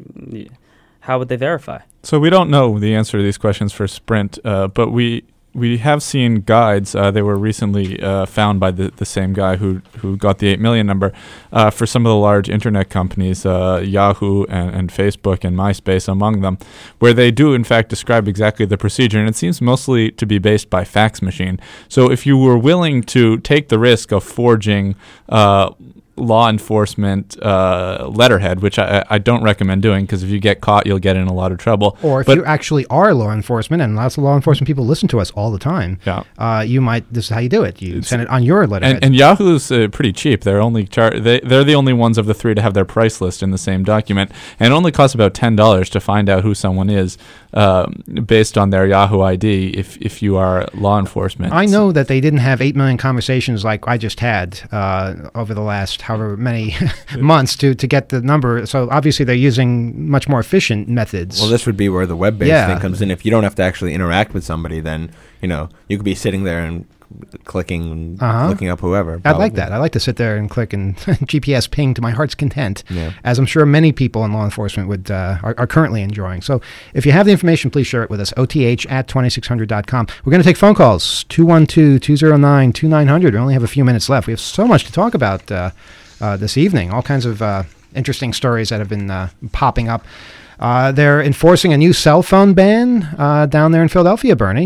How would they verify? So we don't know the answer to these questions for Sprint, uh, but we. We have seen guides. Uh, they were recently uh, found by the, the same guy who who got the eight million number uh, for some of the large internet companies, uh, Yahoo and, and Facebook and MySpace among them, where they do in fact describe exactly the procedure, and it seems mostly to be based by fax machine. So if you were willing to take the risk of forging uh, law enforcement uh, letterhead, which I, I don't recommend doing, because if you get caught, you'll get in a lot of trouble. Or if but you actually are law enforcement, and lots of law enforcement people listen to us all the time, yeah. uh, you might, this is how you do it. You it's, send it on your letterhead. And, and Yahoo's uh, pretty cheap. They're only char- they, they're the only ones of the three to have their price list in the same document, and it only costs about ten dollars to find out who someone is uh, based on their Yahoo I D if, if you are law enforcement. I know that they didn't have eight million conversations like I just had uh, over the last however many months to, to get the number. So obviously they're using much more efficient methods. Well, this would be where the web-based yeah. thing comes in. If you don't have to actually interact with somebody, then, you know, you could be sitting there and clicking and uh-huh. looking up whoever. Probably. I like that. I like to sit there and click and G P S ping to my heart's content, yeah. as I'm sure many people in law enforcement would uh, are, are currently enjoying. So if you have the information, please share it with us. O T H at twenty-six hundred dot com. We're going to take phone calls, two one two, two zero nine, two nine zero zero. We only have a few minutes left. We have so much to talk about uh, uh, this evening, all kinds of uh, interesting stories that have been uh, popping up. Uh, they're enforcing a new cell phone ban uh, down there in Philadelphia, Bernie.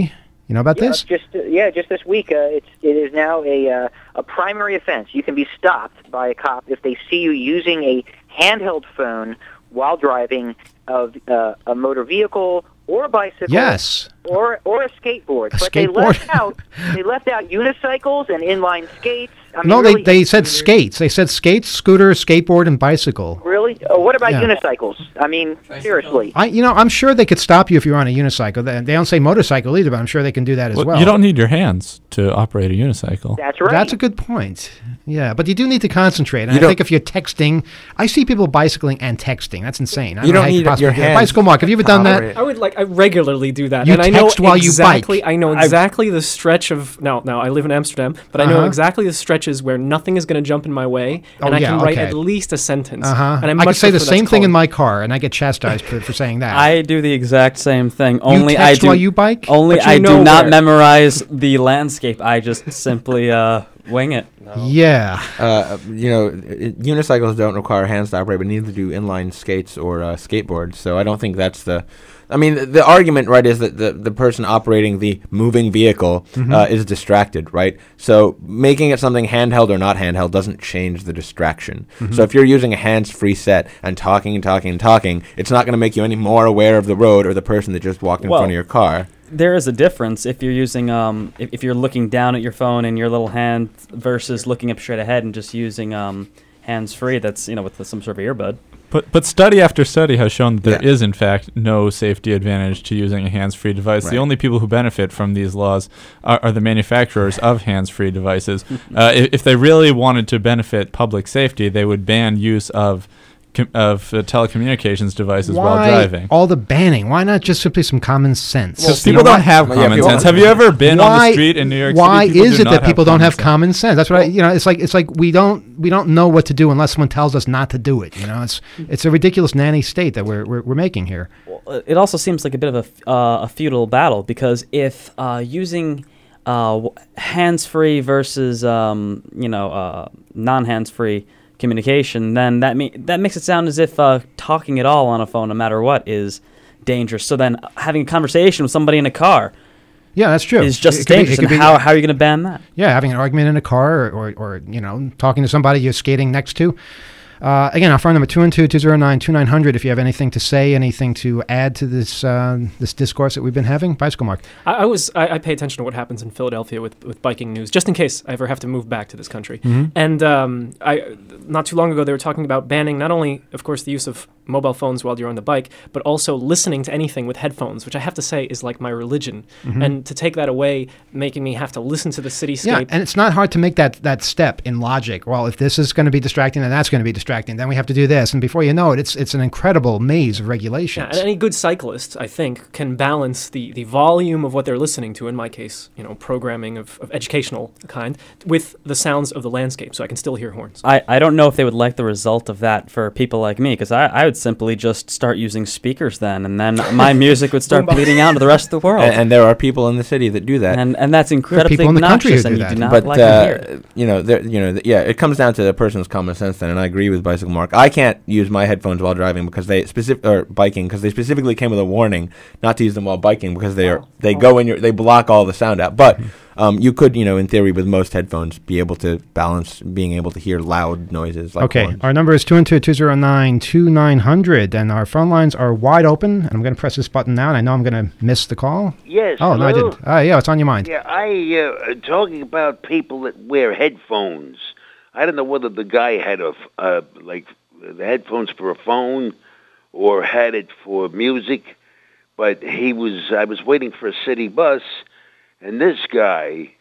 You know about yeah, this? Just uh, yeah, just this week, uh, it's it is now a uh, a primary offense. You can be stopped by a cop if they see you using a handheld phone while driving of uh, a motor vehicle or a bicycle. Yes. Or or a skateboard. A but they skateboard. left out they left out unicycles and inline skates. I mean, no, really, they, they said skates. They said skates, scooter, skateboard, and bicycle. Really? Oh, what about Yeah. unicycles? I mean, seriously. I, you know, I'm sure they could stop you if you're on a unicycle. They, they don't say motorcycle either, but I'm sure they can do that as Well, well. you don't need your hands to operate a unicycle. That's right. That's a good point. Yeah, but you do need to concentrate. And You I don't- think if you're texting, I see people bicycling and texting. That's insane. I You know don't how need could possibly your do that. hands Bicycle Mark, have you ever done that? operate. I would like I regularly do that, You and I know text while you exactly. bike. I know exactly the stretch of now. Now I live in Amsterdam, but I know Uh-huh. exactly the stretches where nothing is going to jump in my way, and Oh, I yeah, can write okay. at least a sentence. Uh-huh. And I, I much could say the prefer same that's thing in called- my car, and I get chastised for, for saying that. I do the exact same thing. Only text I do while you bike? Only But you I know do not where. memorize the landscape. I just simply uh, wing it. Yeah. Uh, you know, it, unicycles don't require hands to operate, but neither do inline skates or uh, skateboards. So I don't think that's the. I mean, the, the argument, right, is that the, the person operating the moving vehicle Mhm. uh, is distracted, right? So making it something handheld or not handheld doesn't change the distraction. Mhm. So if you're using a hands-free set and talking and talking and talking, it's not going to make you any more aware of the road or the person that just walked in Well, front of your car. There is a difference if you're using um if, if you're looking down at your phone in your little hand versus looking up straight ahead and just using um hands free. That's you know with the, some sort of earbud. But but study after study has shown that there Yeah. is in fact no safety advantage to using a hands-free device. Right. The only people who benefit from these laws are, are the manufacturers of hands-free devices. uh, if, if they really wanted to benefit public safety, they would ban use of com- of uh, telecommunications devices Why while driving. all the banning? Why not just simply some common sense? Because You people know don't what? have Well, yeah, common people sense. don't- Have you ever been on the Why- street in New York Why City? People is do it not that people don't have sense. common sense? That's what I, you know. It's like it's like we don't we don't know what to do unless someone tells us not to do it. You know, it's it's a ridiculous nanny state that we're we're, we're making here. Well, it also seems like a bit of a, f- uh, a futile battle because if uh, using uh, w- hands-free versus um, you know uh, non-hands-free communication, then that me- that makes it sound as if uh, talking at all on a phone, no matter what, is dangerous. So then uh, having a conversation with somebody in a car Yeah, that's true. is just It as could be- it dangerous. could And be- how, how are you going to ban that? Yeah, having an argument in a car, or, or, or you know, talking to somebody you're skating next to. Uh, again, our phone number two one two, two zero nine, two nine zero zero. If you have anything to say, anything to add to this uh, this discourse that we've been having, Bicycle Mark. I, I was I, I pay attention to what happens in Philadelphia with, with biking news, just in case I ever have to move back to this country. Mhm. And um, I not too long ago they were talking about banning not only, of course, the use of mobile phones while you're on the bike, but also listening to anything with headphones, which I have to say is like my religion. Mhm. And to take that away, making me have to listen to the cityscape. Yeah, and it's not hard to make that, that step in logic. Well, if this is going to be distracting, then that's going to be distracting. Then we have to do this. And before you know it, it's it's an incredible maze of Yeah, regulations. and any good cyclist, I think, can balance the, the volume of what they're listening to, in my case, you know, programming of, of educational kind, with the sounds of the landscape, so I can still hear horns. I, I don't know if they would like the result of that for people like me, because I, I would simply just start using speakers then, and then my music would start bleeding out to the rest of the world. And, and there are people in the city that do that. And and that's incredibly people in the country obnoxious, who and do you that. do not but like uh, to hear it. you know, there, you know, th- yeah, it comes down to the person's common sense then, and I agree with Bicycle Mark. I can't use my headphones while driving because they specific or biking because they specifically came with a warning not to use them while biking because they are they go in your they block all the sound out. But um, you could, you know, in theory, with most headphones, be able to balance being able to hear loud noises. Like Okay, horns. our number is two one two, two zero nine, two nine zero zero, and our phone lines are wide open. And I'm going to press this button now, and I know I'm going to miss the call. Yes. Oh, no, I hello? didn't. Uh, yeah, what's on your mind? Yeah, I uh, talking about people that wear headphones. I don't know whether the guy had a f- uh, like the headphones for a phone or had it for music, but he was. I was waiting for a city bus, and this guy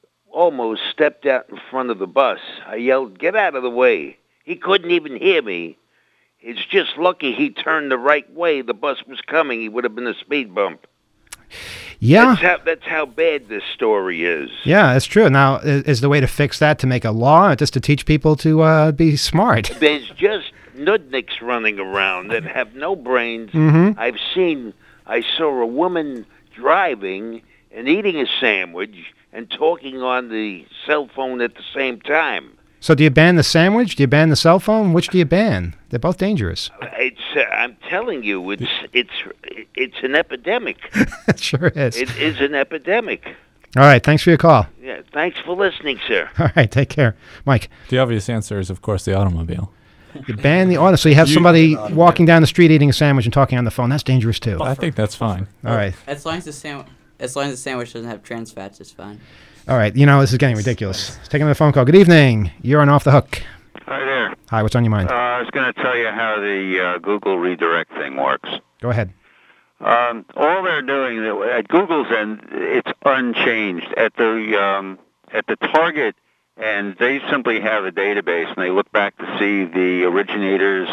almost stepped out in front of the bus. I yelled, "Get out of the way!" He couldn't even hear me. It's just lucky he turned the right way. The bus was coming. He would have been a speed bump. Yeah. That's how, that's how bad this story is. Yeah, that's true. Now, is, is the way to fix that to make a law, or just to teach people to uh, be smart? There's just nudniks running around that have no brains. Mhm. I've seen, I saw a woman driving and eating a sandwich and talking on the cell phone at the same time. So do you ban the sandwich? Do you ban the cell phone? Which do you ban? They're both dangerous. It uh, I'm telling you, it's it's it's an epidemic. It sure is. It is an epidemic. All right. Thanks for your call. Yeah. Thanks for listening, sir. All right. Take care. Mike. The obvious answer is, of course, the automobile. You ban the auto, so you have You- somebody walking down the street eating a sandwich and talking on the phone. That's dangerous too. I think that's fine. All right. As long as the sandwich, as long as the sandwich doesn't have trans fats, it's fine. All right. You know, this is getting ridiculous. Let's take another phone call. Good evening. You're on Off the Hook. Hi there. Hi. What's on your mind? Uh, I was going to tell you how the uh, Google redirect thing works. Go ahead. Um, all they're doing at Google's end, it's unchanged. At the um, at the target end, they simply have a database, and they look back to see the originator's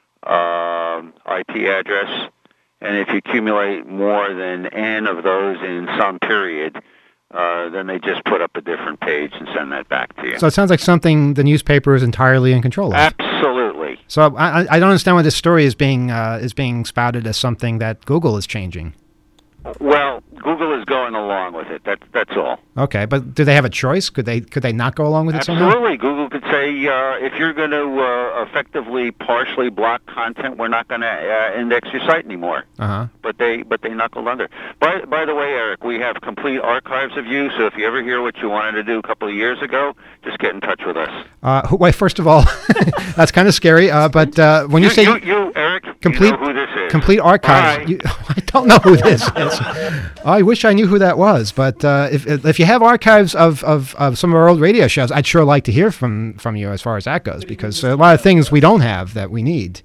uh, I P address. And if you accumulate more than n of those in some period, uh, then they just put up a different page and send that back to you. So it sounds like something the newspaper is entirely in control of. Absolutely. So I, I I don't understand why this story is being uh, is being spouted as something that Google is changing. Well, Google is going along with it. That's that's all. Okay, but do they have a choice? Could they could they not go along with it somehow? Absolutely. Google could say, uh, if you're going to uh, effectively partially block content, we're not going to uh, index your site anymore. Uh huh. But they but they knuckled under. By by the way, Eric, we have complete archives of you. So if you ever hear what you wanted to do a couple of years ago, just get in touch with us. Uh, who- why? First of all, that's kind of scary. Uh, but uh, when you, You- say you- you, Eric, complete you know who this is. complete archives, you, I don't know who this is. I wish I knew who that was. But uh, if if you have archives of, of, of some of our old radio shows, I'd sure like to hear from from you as far as that goes, because a lot of things we don't have that we need.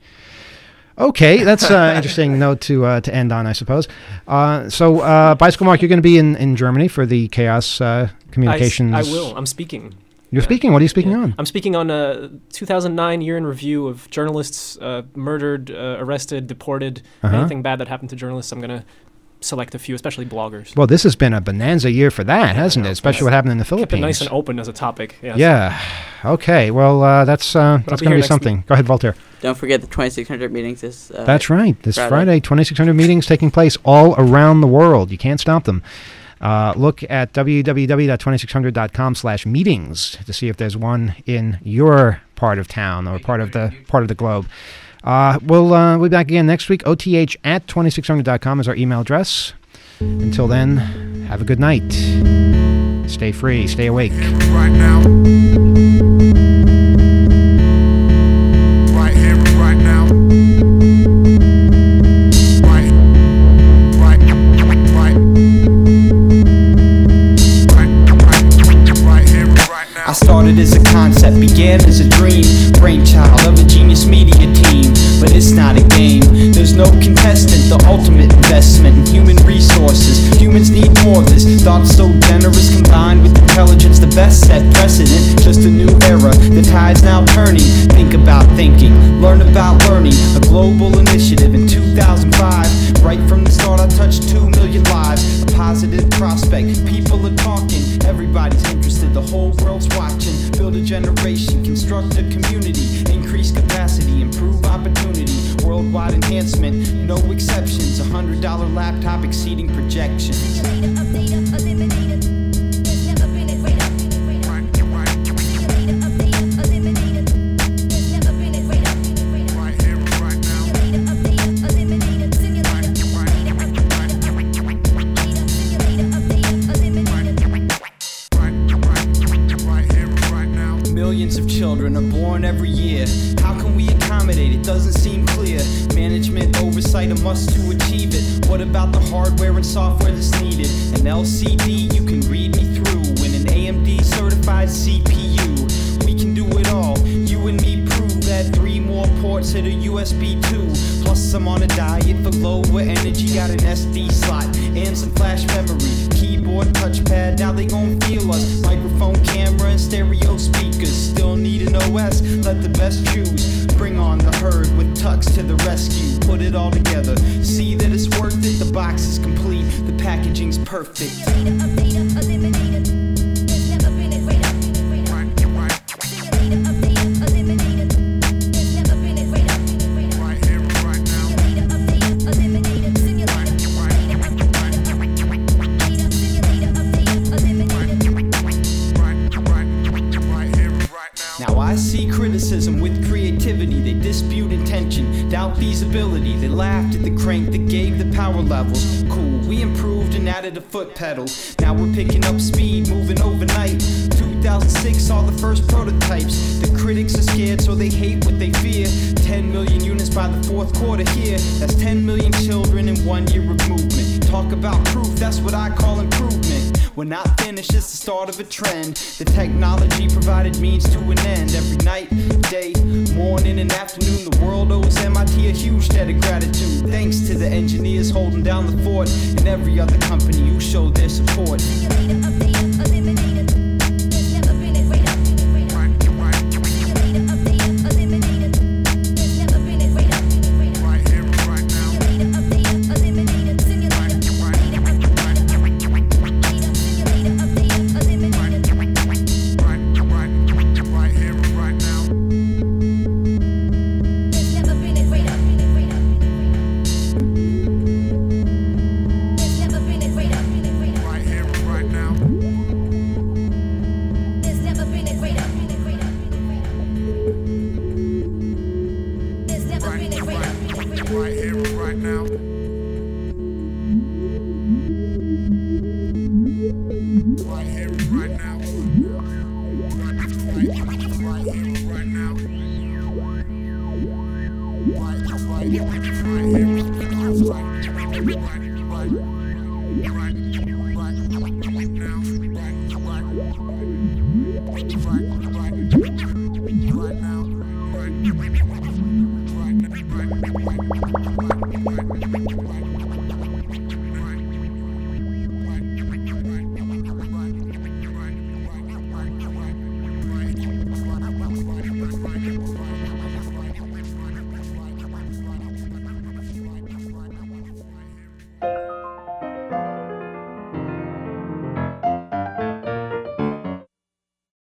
Okay, that's an interesting note to uh, to end on, I suppose. Uh, so, uh, Bicycle Mark, you're going to be in, in Germany for the Chaos uh, Communications. I, s- I will. I'm speaking. You're speaking? What are you speaking on? I'm speaking on a two thousand nine year in review of journalists uh, murdered, uh, arrested, deported, Uh-huh. anything bad that happened to journalists. I'm going to select a few, especially bloggers. Well, this has been a bonanza year for that, hasn't it? Especially what happened in the Philippines. Kept it nice and open as a topic. Yes. Yeah. Okay. Well, uh, that's uh, But that's I'll be going to here be next something. week. Go ahead, Voltaire. Don't forget the twenty-six hundred meetings this. Uh, That's right. This Friday, twenty-six hundred meetings taking place all around the world. You can't stop them. Uh, look at w w w dot twenty-six hundred dot com slash meetings to see if there's one in your part of town or part of the part of the globe. Uh, we'll uh, we'll be back again next week. O T H at twenty-six hundred dot com is our email address. Until then, have a good night. Stay free. Stay awake. Right now. Right here, right now. Right, right, right. Right here, right now. I started as a concept, began as a dream, brainchild of a genius media team. But it's not a game, there's no contestant, the ultimate investment in human resources. Humans need more of this, thoughts so generous combined with intelligence, the best set precedent. Just a new era, the tide's now turning. Think about thinking, learn about learning. A global initiative in two thousand five. Right from the start I touched two million lives. A positive prospect, people are talking, everybody's interested, the whole world's watching. Build a generation, construct a community, increase capacity, improve opportunity. Worldwide enhancement, no exceptions. A hundred dollar laptop exceeding projections. Millions of children are born every year. How can we accommodate it? Doesn't seem clear. Management oversight a must to achieve it. What about the hardware and software that's needed? An L C D you can read me through, and an A M D certified C P U. We can do it all. You and me prove that. Three more ports hit a U S B two. Plus I'm on a diet for lower energy. Got an S D slot and some flash memory. Keyboard, touchpad, now they gon' feel us. Microphone, camera, and stereo speakers. Still need an O S, let the best choose. Bring on the herd with Tux to the rescue. Put it all together, see that it's worth it. The box is complete, the packaging's perfect. Now I see criticism with creativity. They dispute intention, doubt feasibility. They laughed at the crank that gave the power levels. Cool, we improved and added a foot pedal. Now we're picking up speed, moving overnight. two thousand six saw the first prototypes. The critics are scared, so they hate what they fear. ten million units by the fourth quarter here. That's ten million children in one year of movement. Talk about proof, that's what I call improvement. We're not finished, it's the start of a trend. The technology provided means to an end. Every night, day, morning and afternoon, the world owes M I T a huge debt of gratitude. Thanks to the engineers holding down the fort and every other company who showed their support. Right.